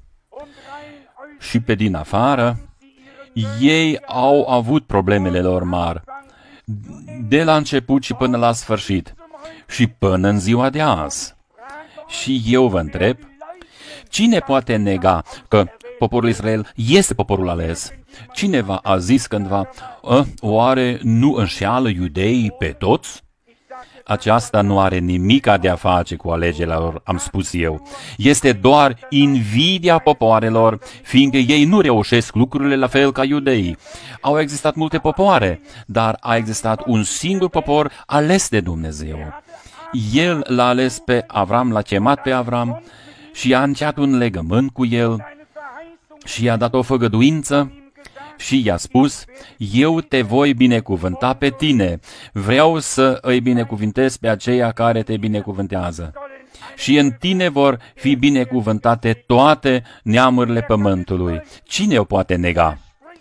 Și pe din afară, ei au avut problemele lor mari, de la început și până la sfârșit, și până în ziua de azi. Și eu vă întreb, cine poate nega că poporul Israel este poporul ales? Cineva a zis cândva, oare nu înșeală iudeii pe toți? Aceasta nu are nimic de a face cu alegerea lor, am spus eu. Este doar invidia popoarelor, fiindcă ei nu reușesc lucrurile la fel ca iudeii. Au existat multe popoare, dar a existat un singur popor ales de Dumnezeu. El l-a ales pe Avram, l-a chemat pe Avram și a încheiat un legământ cu el și i-a dat o făgăduință și i-a spus, eu te voi binecuvânta pe tine, vreau să îi binecuvântez pe aceia care te binecuvântează. Și în tine vor fi binecuvântate toate neamurile pământului. Cine o poate nega?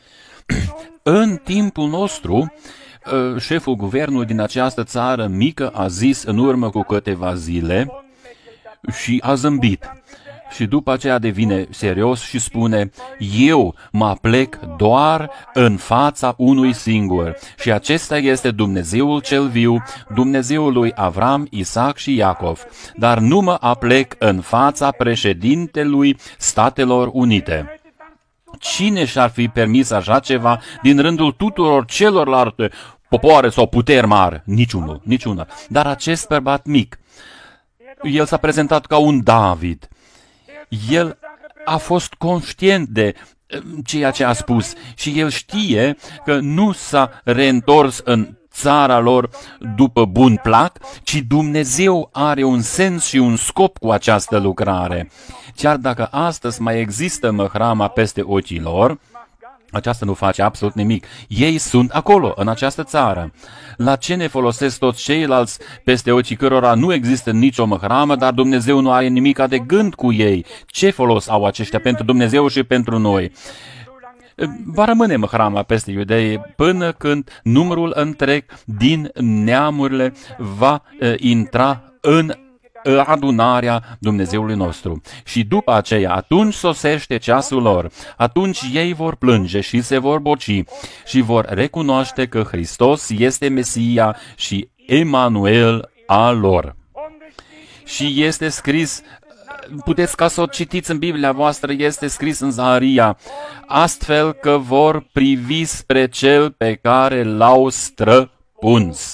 În timpul nostru, șeful guvernului din această țară mică a zis în urmă cu câteva zile și a zâmbit. Și după aceea devine serios și spune, eu mă plec doar în fața unui singur. Și acesta este Dumnezeul cel viu, Dumnezeul lui Avram, Isaac și Iacov. Dar nu mă aplec în fața președintelui Statelor Unite. Cine și-ar fi permis așa ceva din rândul tuturor celorlalte popoare sau puteri mari? Niciunul, niciunul. Dar acest bărbat mic, el s-a prezentat ca un David. El a fost conștient de ceea ce a spus și el știe că nu s-a reîntors în țara lor după bun plac, ci Dumnezeu are un sens și un scop cu această lucrare. Chiar dacă astăzi mai există măhrama peste ochii lor, aceasta nu face absolut nimic. Ei sunt acolo, în această țară. La ce ne folosesc toți ceilalți peste ochii cărora nu există nicio măhramă, dar Dumnezeu nu are nimic de gând cu ei? Ce folos au aceștia pentru Dumnezeu și pentru noi? Va rămâne măhrama peste iudei până când numărul întreg din neamurile va uh, intra în adunarea Dumnezeului nostru. Și după aceea, atunci sosește ceasul lor, atunci ei vor plânge și se vor boci și vor recunoaște că Hristos este Mesia și Emanuel al lor. Și este scris, puteți ca să o citiți în Biblia voastră, este scris în Zaharia, astfel că vor privi spre cel pe care l-au străpuns.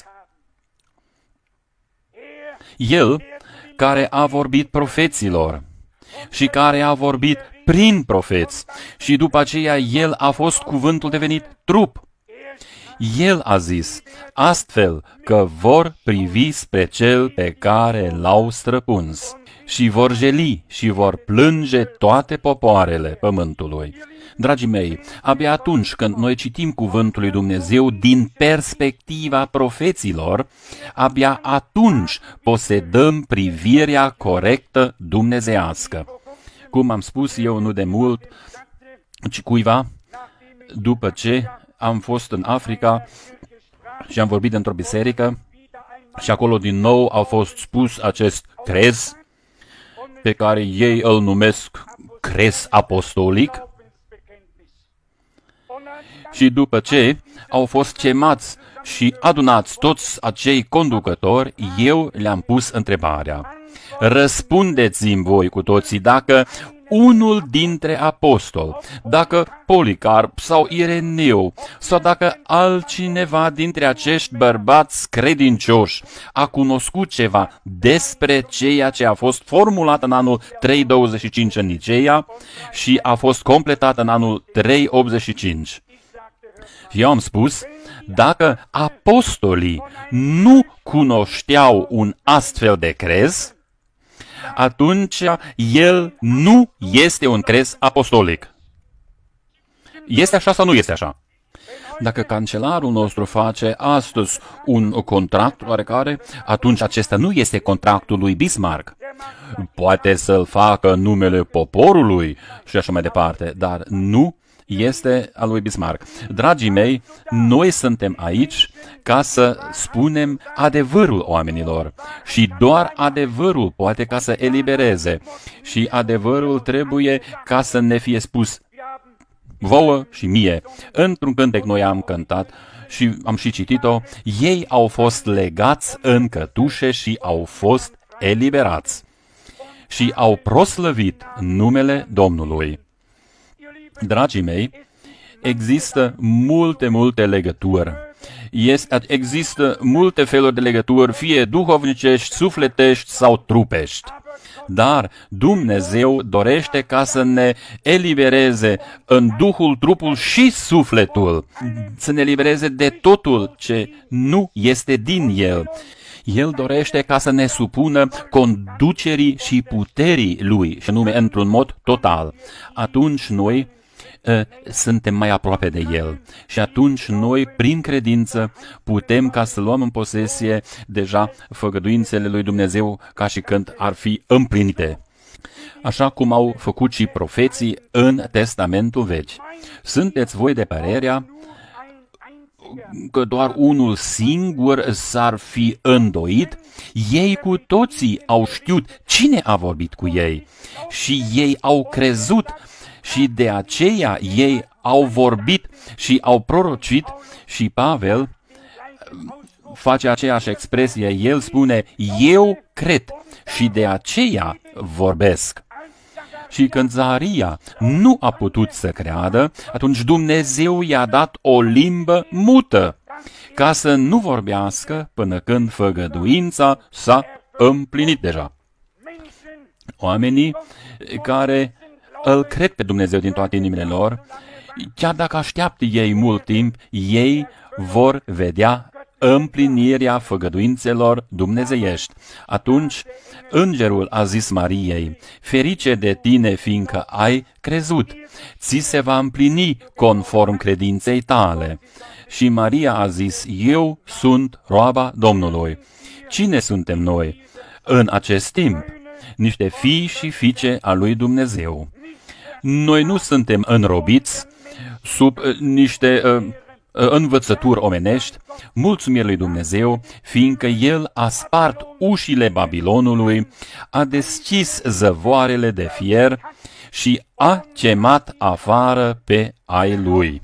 El care a vorbit profeților și care a vorbit prin profeți și după aceea El a fost cuvântul devenit trup. El a zis, astfel că vor privi spre cel pe care l-au străpuns și vor jeli și vor plânge toate popoarele pământului. Dragii mei, abia atunci când noi citim cuvântul lui Dumnezeu din perspectiva profeților, abia atunci posedăm privirea corectă dumnezeiască. Cum am spus eu nu de mult, ci cuiva, după ce am fost în Africa și am vorbit într-o biserică și acolo din nou a fost spus acest crez, pe care ei îl numesc crez apostolic. Și după ce au fost chemați și adunați toți acei conducători, eu le-am pus întrebarea. Răspundeți-mi voi cu toții dacă unul dintre apostoli, dacă Policarp sau Ireneu, sau dacă altcineva dintre acești bărbați credincioși a cunoscut ceva despre ceea ce a fost formulat în anul trei douăzeci și cinci în Niceea și a fost completat în anul trei optzeci și cinci. Și eu am spus, dacă apostolii nu cunoșteau un astfel de crez, atunci el nu este un crez apostolic. Este așa sau nu este așa? Dacă cancelarul nostru face astăzi un contract oarecare, atunci acesta nu este contractul lui Bismarck. Poate să-l facă în numele poporului și așa mai departe, dar nu este al lui Bismarck. Dragii mei, noi suntem aici ca să spunem adevărul oamenilor și doar adevărul poate ca să elibereze și adevărul trebuie ca să ne fie spus vouă și mie. Într-un cântec noi am cântat și am și citit-o, ei au fost legați în cătușe și au fost eliberați și au proslăvit numele Domnului. Dragii mei, există multe, multe legături. Este, există multe feluri de legături, fie duhovnicești, sufletești sau trupești. Dar Dumnezeu dorește ca să ne elibereze în Duhul, trupul și sufletul, să ne elibereze de totul ce nu este din El. El dorește ca să ne supună conducerii și puterii Lui, și anume într-un mod total. Atunci noi suntem mai aproape de El. Și atunci noi, prin credință, putem ca să luăm în posesie deja făgăduințele lui Dumnezeu ca și când ar fi împlinite. Așa cum au făcut și profeții în Testamentul Vechi. Sunteți voi de părerea că doar unul singur s-ar fi îndoit? Ei cu toții au știut cine a vorbit cu ei și ei au crezut și de aceea ei au vorbit și au prorocit. Și Pavel face aceeași expresie, el spune, eu cred și de aceea vorbesc. Și când Zaharia nu a putut să creadă, atunci Dumnezeu i-a dat o limbă mută, ca să nu vorbească până când făgăduința s-a împlinit deja. Oamenii care îl cred pe Dumnezeu din toate inimile lor, chiar dacă așteaptă ei mult timp, ei vor vedea împlinirea făgăduințelor dumnezeiești. Atunci, îngerul a zis Mariei, ferice de tine, fiindcă ai crezut, ți se va împlini conform credinței tale. Și Maria a zis, eu sunt roaba Domnului. Cine suntem noi în acest timp? Niște fii și fiice a lui Dumnezeu. Noi nu suntem înrobiți sub uh, niște uh, învățături omenești, mulțumiri lui Dumnezeu, fiindcă El a spart ușile Babilonului, a deschis zăvoarele de fier și a chemat afară pe ai Lui.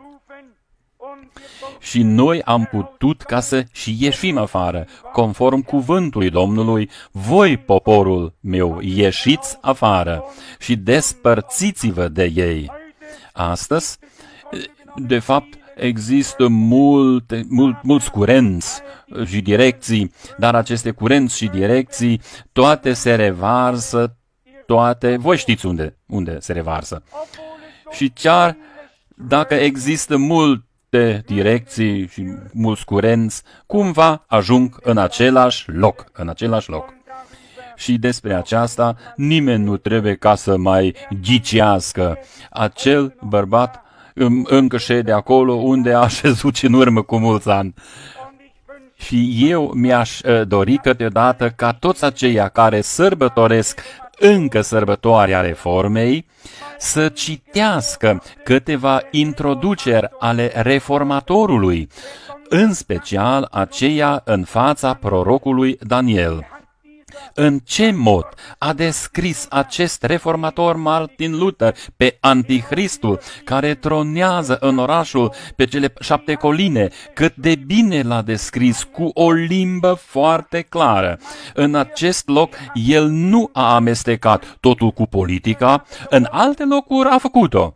Și noi am putut ca să și ieșim afară, conform cuvântului Domnului, voi, poporul meu, ieșiți afară și despărțiți-vă de ei. Astăzi, de fapt, există multe, mult, mulți curenți și direcții, dar aceste curenți și direcții, toate se revarsă, toate, voi știți unde, unde se revarsă. Și chiar dacă există multe direcții și mulți curenți, cumva ajung în același loc, în același loc. Și despre aceasta nimeni nu trebuie ca să mai ghicească. Acel bărbat încă șede acolo unde a șezut în urmă cu mulți ani. Și eu mi-aș dori câteodată ca toți aceia care sărbătoresc încă sărbătoarea reformei să citească câteva introduceri ale reformatorului, în special aceea în fața prorocului Daniel. În ce mod a descris acest reformator Martin Luther pe Antichristul care tronează în orașul pe cele șapte coline, cât de bine l-a descris cu o limbă foarte clară. În acest loc, el nu a amestecat totul cu politica, în alte locuri a făcut-o.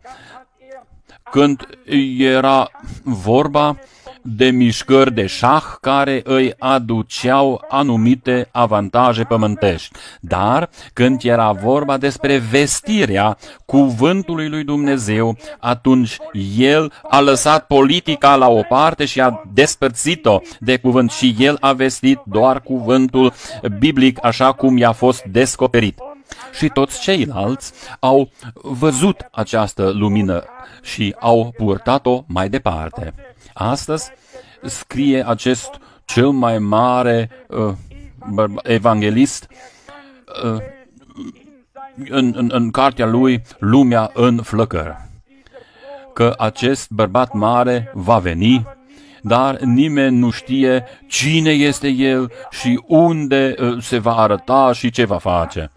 Când era vorba de mișcări de șah care îi aduceau anumite avantaje pământești. Dar când era vorba despre vestirea cuvântului lui Dumnezeu, atunci el a lăsat politica la o parte și a despărțit-o de cuvânt și el a vestit doar cuvântul biblic așa cum i-a fost descoperit. Și toți ceilalți au văzut această lumină și au purtat-o mai departe. Astăzi scrie acest cel mai mare uh, evanghelist uh, în, în, în cartea lui Lumea în flăcări, că acest bărbat mare va veni, dar nimeni nu știe cine este el și unde uh, se va arăta și ce va face.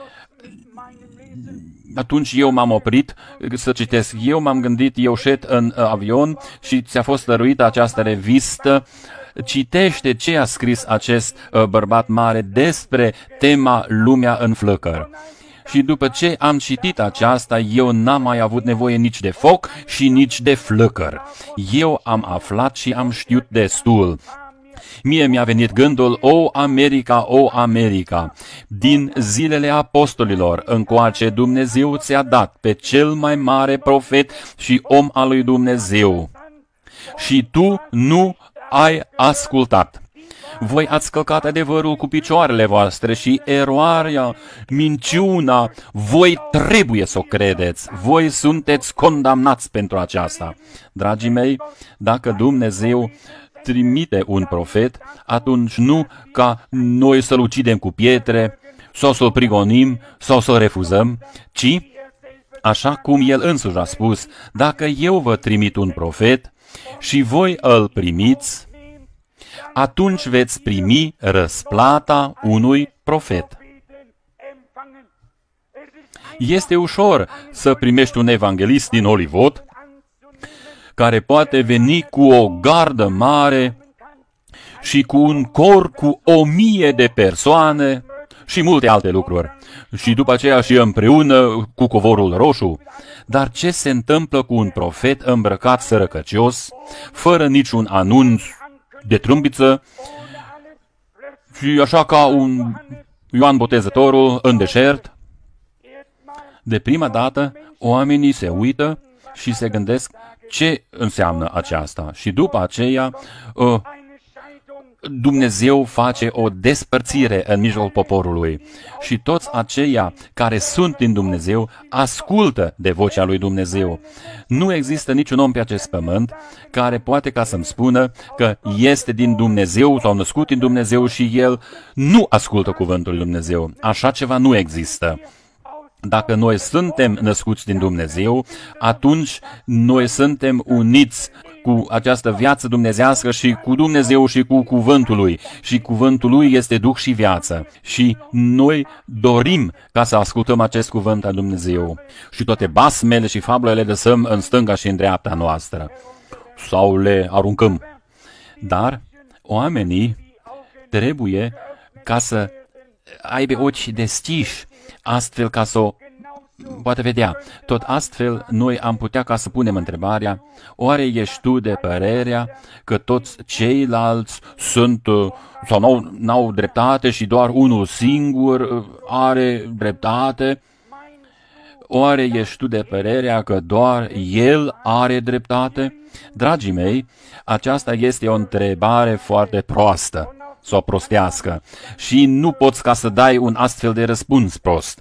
Atunci eu m-am oprit să citesc. Eu m-am gândit, eu șed în avion și ți-a fost dăruită această revistă. Citește ce a scris acest uh, bărbat mare despre tema Lumea în flăcări. Și după ce am citit aceasta, eu n-am mai avut nevoie nici de foc și nici de flăcări. Eu am aflat și am știut destul. Mie mi-a venit gândul, o America, o America, din zilele apostolilor încoace Dumnezeu ți-a dat pe cel mai mare profet și om al lui Dumnezeu. Și tu nu ai ascultat. Voi ați călcat adevărul cu picioarele voastre și eroarea, minciuna, voi trebuie să o credeți. Voi sunteți condamnați pentru aceasta. Dragii mei, dacă Dumnezeu trimite un profet, atunci nu ca noi să-l ucidem cu pietre, sau să-l prigonim, sau să-l refuzăm, ci, așa cum el însuși a spus, dacă eu vă trimit un profet și voi îl primiți, atunci veți primi răsplata unui profet. Este ușor să primești un evanghelist din Olivot, care poate veni cu o gardă mare și cu un cor cu o mie de persoane și multe alte lucruri. Și după aceea și împreună cu covorul roșu. Dar ce se întâmplă cu un profet îmbrăcat sărăcăcios, fără niciun anunț de trâmbiță, și așa ca un Ioan Botezătorul în deșert? De prima dată, oamenii se uită și se gândesc ce înseamnă aceasta. Și după aceea, Dumnezeu face o despărțire în mijlocul poporului. Și toți aceia care sunt din Dumnezeu ascultă de vocea lui Dumnezeu. Nu există niciun om pe acest pământ care poate ca să-mi spună că este din Dumnezeu sau născut din Dumnezeu și el nu ascultă cuvântul lui Dumnezeu. Așa ceva nu există. Dacă noi suntem născuți din Dumnezeu, atunci noi suntem uniți cu această viață dumnezească și cu Dumnezeu și cu cuvântul lui. Și cuvântul lui este Duh și viață. Și noi dorim ca să ascultăm acest cuvânt al Dumnezeu. Și toate basmele și fabulele le lăsăm în stânga și în dreapta noastră. Sau le aruncăm. Dar oamenii trebuie ca să aibă ochi deschiși, astfel ca să o poate vedea. Tot astfel, noi am putea ca să punem întrebarea, oare ești tu de părerea că toți ceilalți sunt sau n-au, n-au dreptate și doar unul singur are dreptate? Oare ești tu de părerea că doar el are dreptate? Dragii mei, aceasta este o întrebare foarte proastă sau prostească și nu poți ca să dai un astfel de răspuns prost.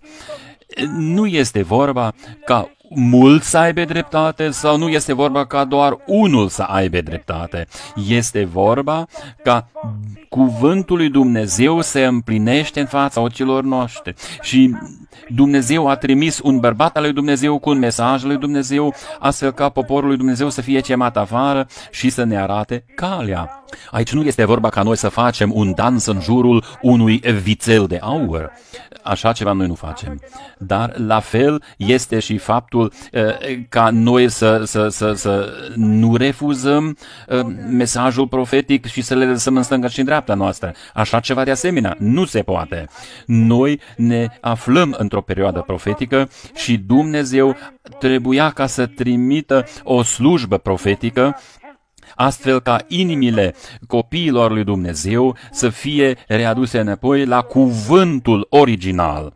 Nu este vorba ca mulți să aibă dreptate sau nu este vorba ca doar unul să aibă dreptate. Este vorba ca cuvântul lui Dumnezeu se împlinește în fața ochilor noștri. Și Dumnezeu a trimis un bărbat al lui Dumnezeu cu un mesaj al lui Dumnezeu, astfel ca poporul lui Dumnezeu să fie chemat afară și să ne arate calea. Aici nu este vorba ca noi să facem un dans în jurul unui vițel de aur. Așa ceva noi nu facem. Dar la fel este și faptul uh, ca noi să, să, să, să nu refuzăm uh, mesajul profetic și să le lăsăm în stânga și în dreapta noastră. Așa ceva de asemenea nu se poate. Noi ne aflăm într-o perioadă profetică și Dumnezeu trebuia ca să trimită o slujbă profetică, astfel ca inimile copiilor lui Dumnezeu să fie readuse înapoi la cuvântul original.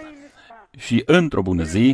Și într-o bună zi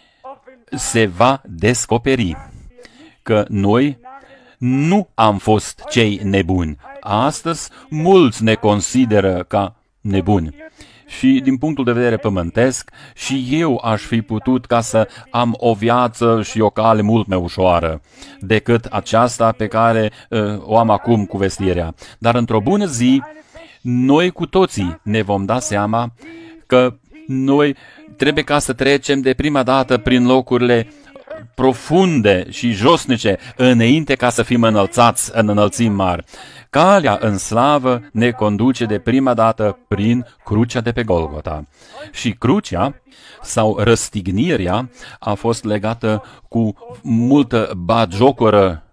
se va descoperi că noi nu am fost cei nebuni. Astăzi mulți ne consideră ca nebuni. Și din punctul de vedere pământesc, și eu aș fi putut ca să am o viață și o cale mult mai ușoară decât aceasta pe care uh, o am acum cu vestirea. Dar într-o bună zi, noi cu toții ne vom da seama că noi trebuie ca să trecem de prima dată prin locurile profunde și josnice înainte ca să fim înălțați în înălțimi mari. Calea în slavă ne conduce de prima dată prin crucea de pe Golgota. Și crucea sau răstignirea a fost legată cu multă batjocoră,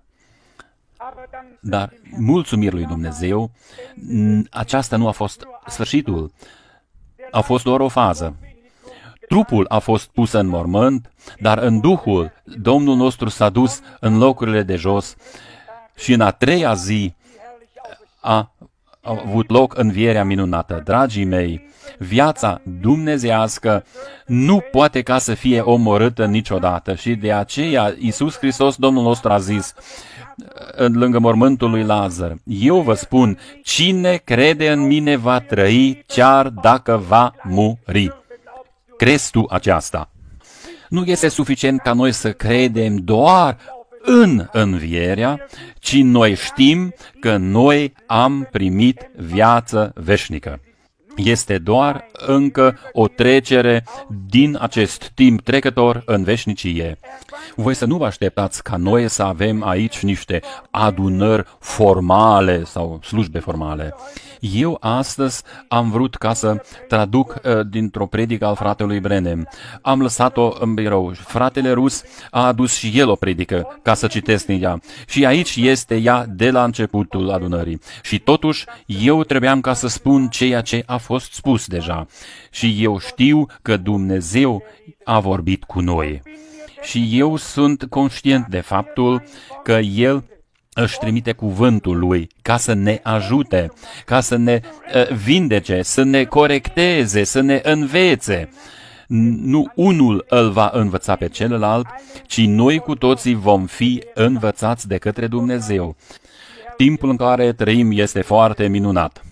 dar mulțumiri lui Dumnezeu, aceasta nu a fost sfârșitul, a fost doar o fază. Trupul a fost pus în mormânt, dar în Duhul Domnul nostru s-a dus în locurile de jos și în a treia zi a a avut loc învierea minunată. Dragii mei, viața dumnezeiască nu poate ca să fie omorâtă niciodată și de aceea Iisus Hristos, Domnul nostru, a zis lângă mormântul lui Lazar: eu vă spun, cine crede în mine va trăi chiar dacă va muri. Crezi tu aceasta? Nu este suficient ca noi să credem doar în învierea, ci noi știm că noi am primit viață veșnică. Este doar încă o trecere din acest timp trecător în veșnicie. Voi să nu vă așteptați ca noi să avem aici niște adunări formale sau slujbe formale. Eu astăzi am vrut ca să traduc uh, dintr-o predică al fratelui Brenem. Am lăsat-o în birou. Fratele Rus a adus și el o predică ca să citesc din ea. Și aici este ea de la începutul adunării. Și totuși eu trebuiam ca să spun ceea ce a fost spus deja. Și eu știu că Dumnezeu a vorbit cu noi. Și eu sunt conștient de faptul că El își trimite cuvântul Lui ca să ne ajute, ca să ne uh, vindece, să ne corecteze, să ne învețe. Nu unul îl va învăța pe celălalt, ci noi cu toții vom fi învățați de către Dumnezeu. Timpul în care trăim este foarte minunat.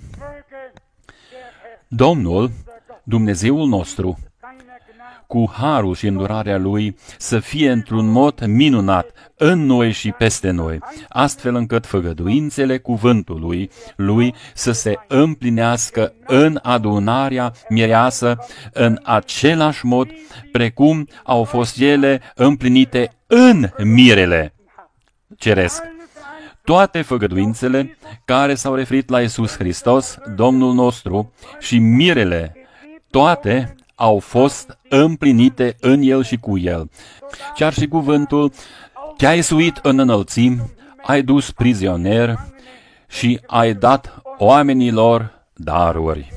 Domnul, Dumnezeul nostru, cu harul și îndurarea Lui, să fie într-un mod minunat în noi și peste noi, astfel încât făgăduințele cuvântului Lui să se împlinească în adunarea mireasă în același mod precum au fost ele împlinite în mirele ceresc. Toate făgăduințele care s-au referit la Iisus Hristos, Domnul nostru, și mirele, toate au fost împlinite în El și cu El. Chiar și cuvântul: te-ai suit în înălțimi, ai dus prizonier și ai dat oamenilor daruri.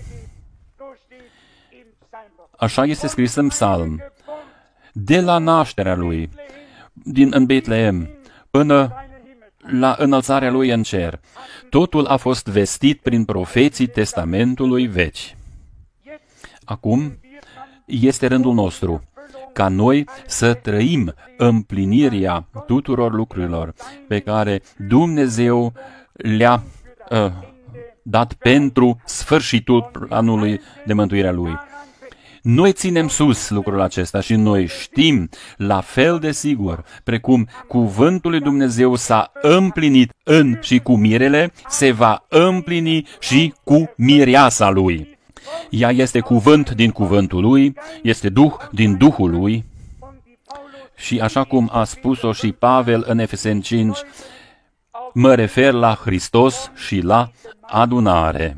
Așa este scris în psalm. De la nașterea Lui, din în Betlehem, până la înălțarea Lui în cer, totul a fost vestit prin profeții Testamentului Vechi. Acum este rândul nostru ca noi să trăim împlinirea tuturor lucrurilor pe care Dumnezeu le-a uh, dat pentru sfârșitul planului de mântuirea Lui. Noi ținem sus lucrul acesta și noi știm la fel de sigur, precum cuvântul lui Dumnezeu s-a împlinit în și cu mirele, se va împlini și cu mireasa Lui. Ea este cuvânt din cuvântul Lui, este Duh din Duhul Lui și așa cum a spus-o și Pavel în Efeseni cinci, mă refer la Hristos și la adunare.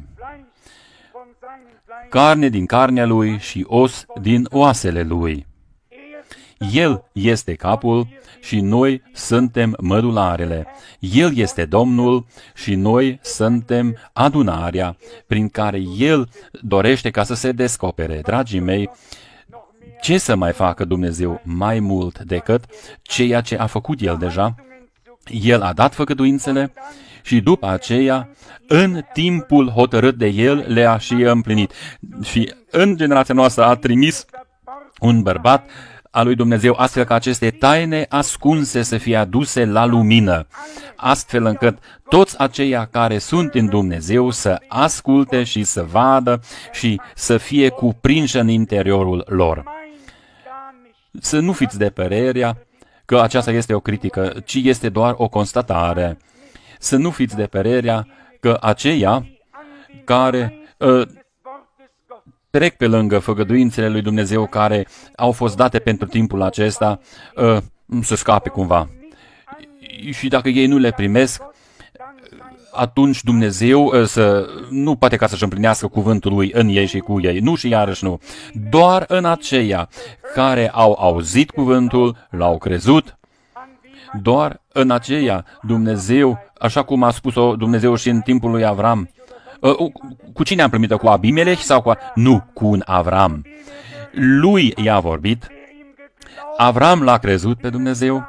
Carne din carnea Lui și os din oasele Lui. El este capul și noi suntem mădularele. El este Domnul și noi suntem adunarea prin care El dorește ca să se descopere. Dragii mei, ce să mai facă Dumnezeu mai mult decât ceea ce a făcut El deja? El a dat făgăduințele și după aceea, în timpul hotărât de El, le-a și împlinit. Și în generația noastră a trimis un bărbat a lui Dumnezeu, astfel că aceste taine ascunse să fie aduse la lumină, astfel încât toți aceia care sunt în Dumnezeu să asculte și să vadă și să fie cuprinși în interiorul lor. Să nu fiți de părerea că aceasta este o critică, ci este doar o constatare. Să nu fiți de părerea că aceia care uh, trec pe lângă făgăduințele lui Dumnezeu care au fost date pentru timpul acesta, uh, să scape cumva. Și dacă ei nu le primesc, atunci Dumnezeu uh, să, nu poate ca să-și împlinească cuvântul Lui în ei și cu ei. Nu și iarăși nu. Doar în aceia care au auzit cuvântul, l-au crezut, doar în aceia Dumnezeu, așa cum a spus-o Dumnezeu și în timpul lui Avram, cu cine am primit-o? Cu Abimelech sau cu... Nu, cu un Avram. Lui i-a vorbit, Avram l-a crezut pe Dumnezeu,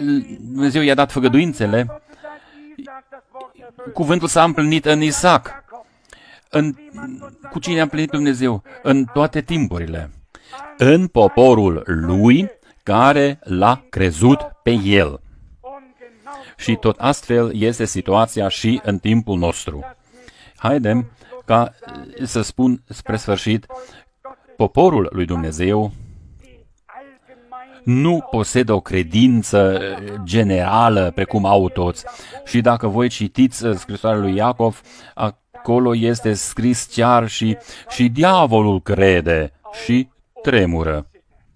Dumnezeu i-a dat făgăduințele, cuvântul s-a împlinit în Isaac. în, cu cine a plinit Dumnezeu în toate timpurile? În poporul lui care l-a crezut pe el. Și tot astfel este situația și în timpul nostru. Haidem ca să spun spre sfârșit, poporul lui Dumnezeu nu posedă o credință generală precum au toți. Și dacă voi citiți scrisoarea lui Iacov, acolo este scris chiar și, și diavolul crede și tremură.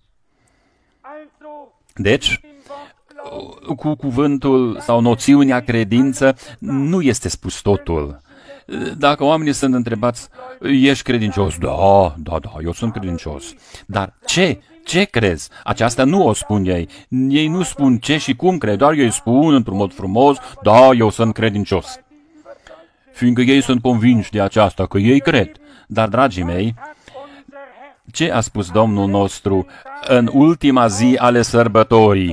Deci, cu cuvântul sau noțiunea credință nu este spus totul. Dacă oamenii sunt întrebați, ești credincios? Da, da, da, eu sunt credincios. Dar ce? Ce crezi? Aceasta nu o spun ei. Ei nu spun ce și cum cred, doar ei spun într-un mod frumos, da, eu sunt credincios. Fiindcă ei sunt convinși de aceasta, că ei cred. Dar, dragii mei, ce a spus Domnul nostru în ultima zi ale sărbătorii?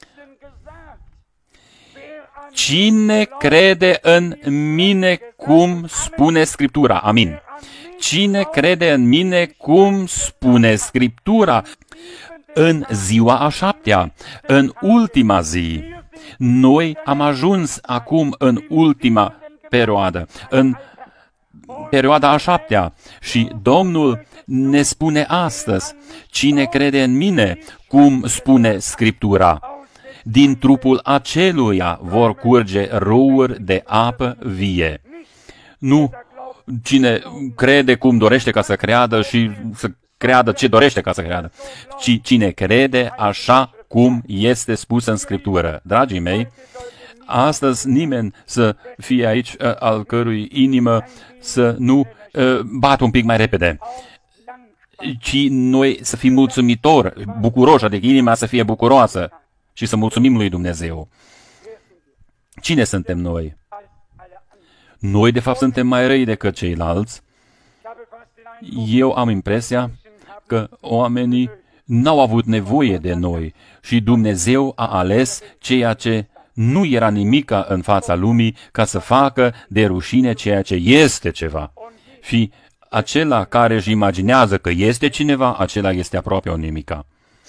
Cine crede în mine cum spune Scriptura? Amin. Cine crede în mine cum spune Scriptura? În ziua a șaptea, în ultima zi, noi am ajuns acum în ultima perioadă, în perioada a șaptea și Domnul ne spune astăzi, cine crede în mine cum spune Scriptura? Din trupul aceluia vor curge râuri de apă vie. Nu cine crede cum dorește ca să creadă și să creadă ce dorește ca să creadă, ci cine crede așa cum este spus în Scriptură. Dragii mei, astăzi nimeni să fie aici al cărui inimă să nu bată un pic mai repede, ci noi să fim mulțumitori, bucuroși, adică inima să fie bucuroasă și să mulțumim lui Dumnezeu. Cine suntem noi? Noi, de fapt, suntem mai răi decât ceilalți. Eu am impresia că oamenii n-au avut nevoie de noi și Dumnezeu a ales ceea ce nu era nimica în fața lumii ca să facă de rușine ceea ce este ceva. Și acela care își imaginează că este cineva, acela este aproape o nimica.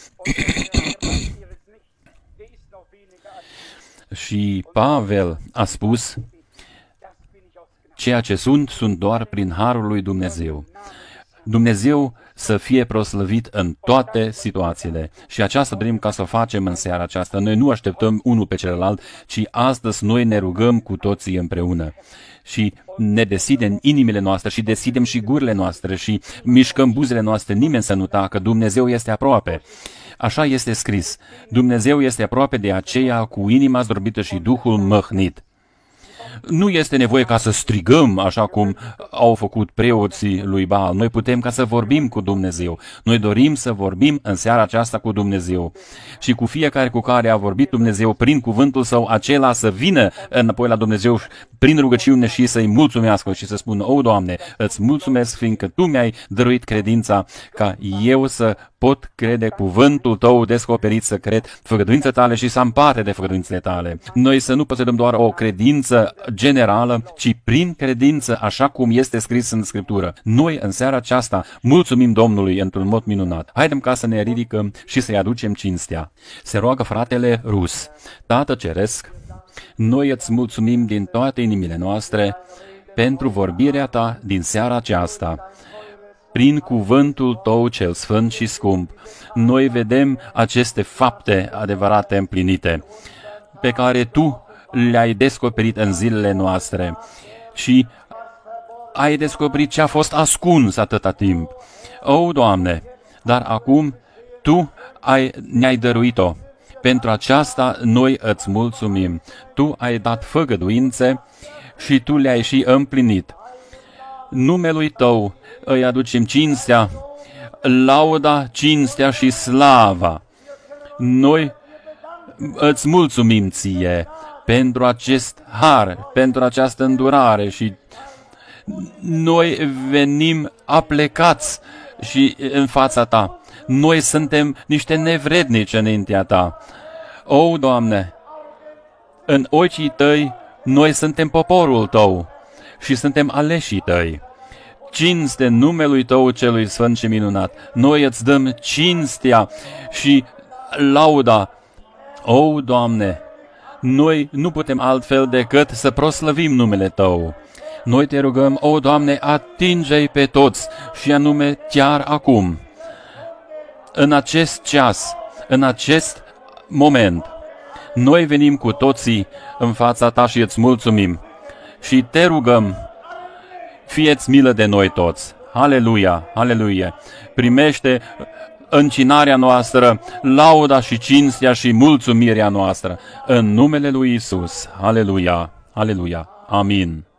Și Pavel a spus, ceea ce sunt, sunt doar prin harul lui Dumnezeu. Dumnezeu să fie proslăvit în toate situațiile. Și aceasta dorim ca să o facem în seara aceasta. Noi nu așteptăm unul pe celălalt, ci astăzi noi ne rugăm cu toții împreună. Și ne deschidem inimile noastre și deschidem și gurile noastre și mișcăm buzele noastre, nimeni să nu tacă, Dumnezeu este aproape. Așa este scris, Dumnezeu este aproape de aceea cu inima zdrobită și Duhul măhnit. Nu este nevoie ca să strigăm așa cum au făcut preoții lui Baal. Noi putem ca să vorbim cu Dumnezeu. Noi dorim să vorbim în seara aceasta cu Dumnezeu. Și cu fiecare cu care a vorbit Dumnezeu prin cuvântul Său, acela să vină înapoi la Dumnezeu prin rugăciune și să-i mulțumească și să spună, o, Doamne, îți mulțumesc fiindcă Tu mi-ai dăruit credința ca eu să pot crede cuvântul Tău descoperit, să cred făgăduințele Tale și să am parte de făgăduințele Tale. Noi să nu posedăm doar o credință generală, ci prin credință, așa cum este scris în Scriptură. Noi, în seara aceasta, mulțumim Domnului într-un mod minunat. Haidem ca să ne ridicăm și să-i aducem cinstea. Se roagă fratele Rus. Tată Ceresc, noi îți mulțumim din toate inimile noastre pentru vorbirea Ta din seara aceasta. Prin cuvântul Tău cel sfânt și scump, noi vedem aceste fapte adevărate împlinite, pe care Tu le-ai descoperit în zilele noastre și ai descoperit ce a fost ascuns atâta timp. O, Doamne, dar acum Tu ai, ne-ai dăruit-o. Pentru aceasta noi îți mulțumim. Tu ai dat făgăduințe și Tu le-ai și împlinit. Numelui Tău îi aducem cinstea, lauda, cinstea și slava. Noi îți mulțumim Ție pentru acest har, pentru această îndurare și noi venim aplecați și în fața Ta. Noi suntem niște nevrednici înaintea Ta. O, Doamne, în ochii Tăi noi suntem poporul Tău și suntem aleșii Tăi. cinste numelui Tău celui sfânt și minunat. Noi îți dăm cinstea și lauda. O, Doamne, noi nu putem altfel decât să proslăvim numele Tău. Noi te rugăm, o, Doamne, atinge-i pe toți și anume chiar acum, în acest ceas, în acest moment. Noi venim cu toții în fața Ta și îți mulțumim și te rugăm, fie-ți milă de noi toți. Aleluia, aleluia. Primește încinarea noastră, lauda și cinstea și mulțumirea noastră în numele lui Isus. Aleluia, aleluia. Amin.